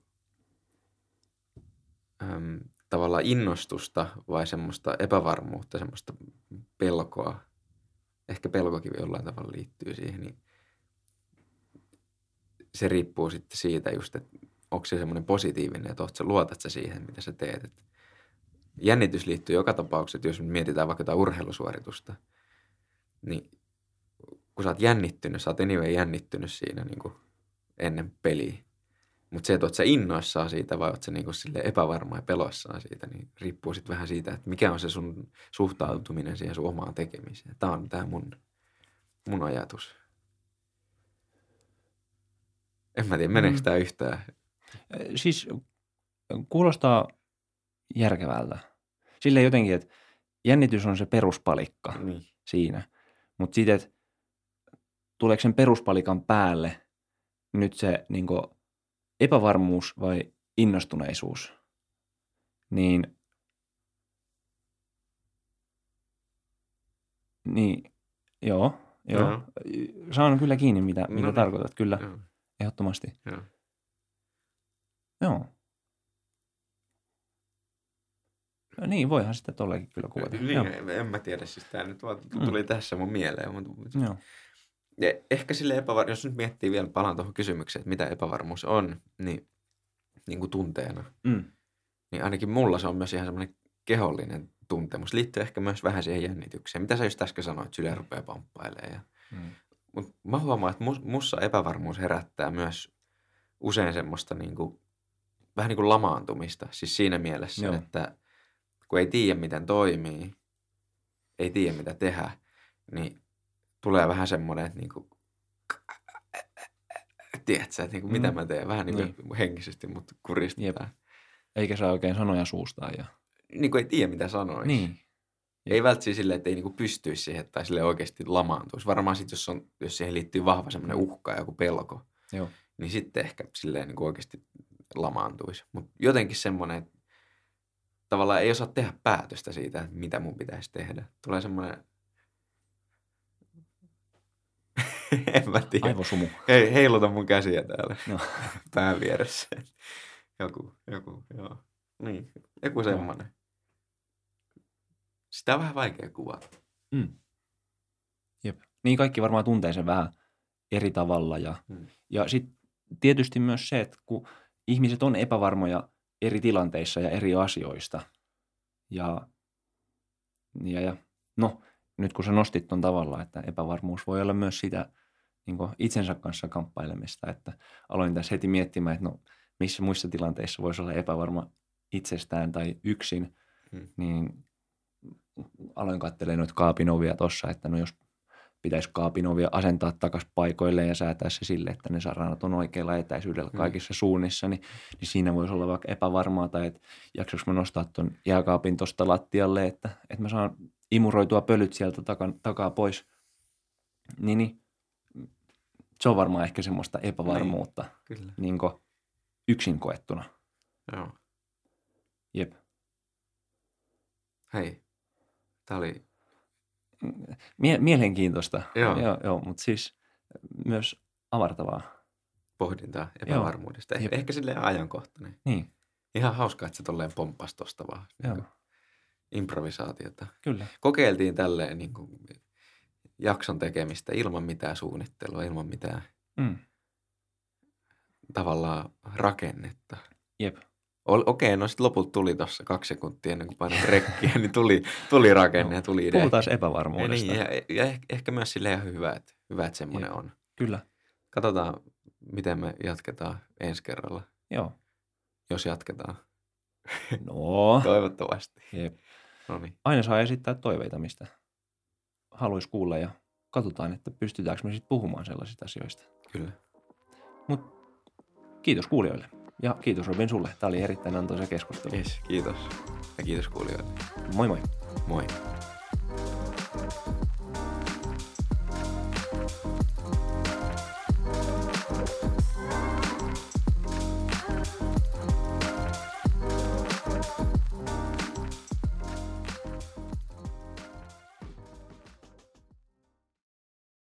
tavallaan innostusta vai semmoista epävarmuutta, semmoista pelkoa. Ehkä pelkokin jollain tavalla liittyy siihen, niin se riippuu sitten siitä just, että onko se semmoinen positiivinen, että luotat sä siihen, mitä sä teet. Et jännitys liittyy joka tapauksessa, että jos mietitään vaikka jotain urheilusuoritusta, niin kun sä oot jännittynyt, sä oot anyway jännittynyt siinä niin kuin ennen peliä. Mutta se, että oot sä innoissaan siitä vai oot sä niin kuin epävarma ja peloissaan siitä, niin riippuu sitten vähän siitä, että mikä on se sun suhtautuminen siihen sun omaan tekemiseen. Tämä on tää mun ajatus. En mä tiedä, meneekö tää yhtään? Siis kuulostaa järkevältä. Silleen jotenkin, että jännitys on se peruspalikka siinä. Mutta sitten, että tuleeko sen peruspalikan päälle nyt se niinku epävarmuus vai innostuneisuus, niin joo. Saan kyllä kiinni, mitä tarkoitat, kyllä, ehdottomasti. Joo. No niin, voihan sitä tollekin kyllä kuvata. Niin, en mä tiedä, siis tää nyt vaan tuli tässä mun mieleen. Joo. Ja ehkä sille jos nyt miettii vielä, palaan tuohon kysymykseen, että mitä epävarmuus on, niin kuin tunteena. Niin ainakin mulla se on myös ihan semmoinen kehollinen tuntemus. Liittyy ehkä myös vähän siihen jännitykseen. Mitä sä just äsken sanoit, että sydän rupeaa pamppailemaan. Mutta mä huomaan, että mussa epävarmuus herättää myös usein semmoista niinku, vähän niin kuin lamaantumista. Siis siinä mielessä, että kun ei tiedä, miten toimii, ei tiedä, mitä tehdä, niin tulee vähän semmoinen, että niinku, tiedätkö, että niinku, mitä mä teen, vähän niin kuin henkisesti, mutta kuristetaan. Eikä saa oikein sanoja suustaan. Ja niin kuin ei tiedä, mitä sanoisi. Niin. Ei välttämättä silleen, että ei niinku pystyisi siihen tai sille oikeasti lamaantuisi. Varmaan sitten, jos siihen liittyy vahva semmoinen uhka ja joku pelko, niin sitten ehkä silleen niinku oikeasti lamaantuisi. Mutta jotenkin semmoinen, että tavallaan ei osaa tehdä päätöstä siitä, että mitä mun pitäisi tehdä. Tulee semmoinen, en mä tiedä. Aivosumu. Heiluta mun käsiä täällä pään vieressä. Joku, joo. Niin, joku semmoinen. Sitä on vähän vaikea kuvata. Jep. Niin kaikki varmaan tuntee sen vähän eri tavalla. Ja sitten tietysti myös se, että kun ihmiset on epävarmoja eri tilanteissa ja eri asioista. Ja no, nyt kun sä nostit ton tavalla, että epävarmuus voi olla myös sitä niin kuin itsensä kanssa kamppailemista. Että aloin tässä heti miettimään, että no, missä muissa tilanteissa voisi olla epävarma itsestään tai yksin, niin aloin katselemaan noita kaapin ovia tuossa, että no jos pitäisi kaapin ovia asentaa takaisin paikoille ja säätää se sille, että ne saranat on oikealla etäisyydellä kaikissa suunnissa, niin siinä voisi olla vaikka epävarmaa tai että jaksaanko mä nostaa tuon jääkaapin tuosta lattialle, että mä saan imuroitua pölyt sieltä takaa pois. Niin se on varmaan ehkä semmoista epävarmuutta niin kuin yksin koettuna. Joo. Jep. Hei, tää oli mielenkiintoista. Joo, mutta siis myös avartavaa. Pohdintaa epävarmuudesta. Ehkä silleen ajankohtainen. Niin. Ihan hauskaa, että se tolleen pomppasi tosta vaan. Niin improvisaatiota. Kyllä. Kokeiltiin tälleen niin kuin jakson tekemistä ilman mitään suunnittelua, ilman mitään tavallaan rakennetta. Jep. Okei, no sitten lopulta tuli tuossa 2 sekuntia ennen kuin painat rekkiä, niin tuli rakenne ja tuli idea. Puhutaan epävarmuudesta. Ja ehkä myös silleen ihan hyvä, että semmoinen on. Kyllä. Katsotaan, miten me jatketaan ensi kerralla. Joo. Jos jatketaan. No. Toivottavasti. Jep. Noniin. Aina saa esittää toiveita, mistä haluaisi kuulla ja katsotaan, että pystytäänkö me sitten puhumaan sellaisista asioista. Kyllä. Mut kiitos kuulijoille. Ja kiitos Robin sulle. Tämä oli erittäin antoisa keskustelu. Yes, kiitos. Ja kiitos kuulijoille. Moi moi! Moi!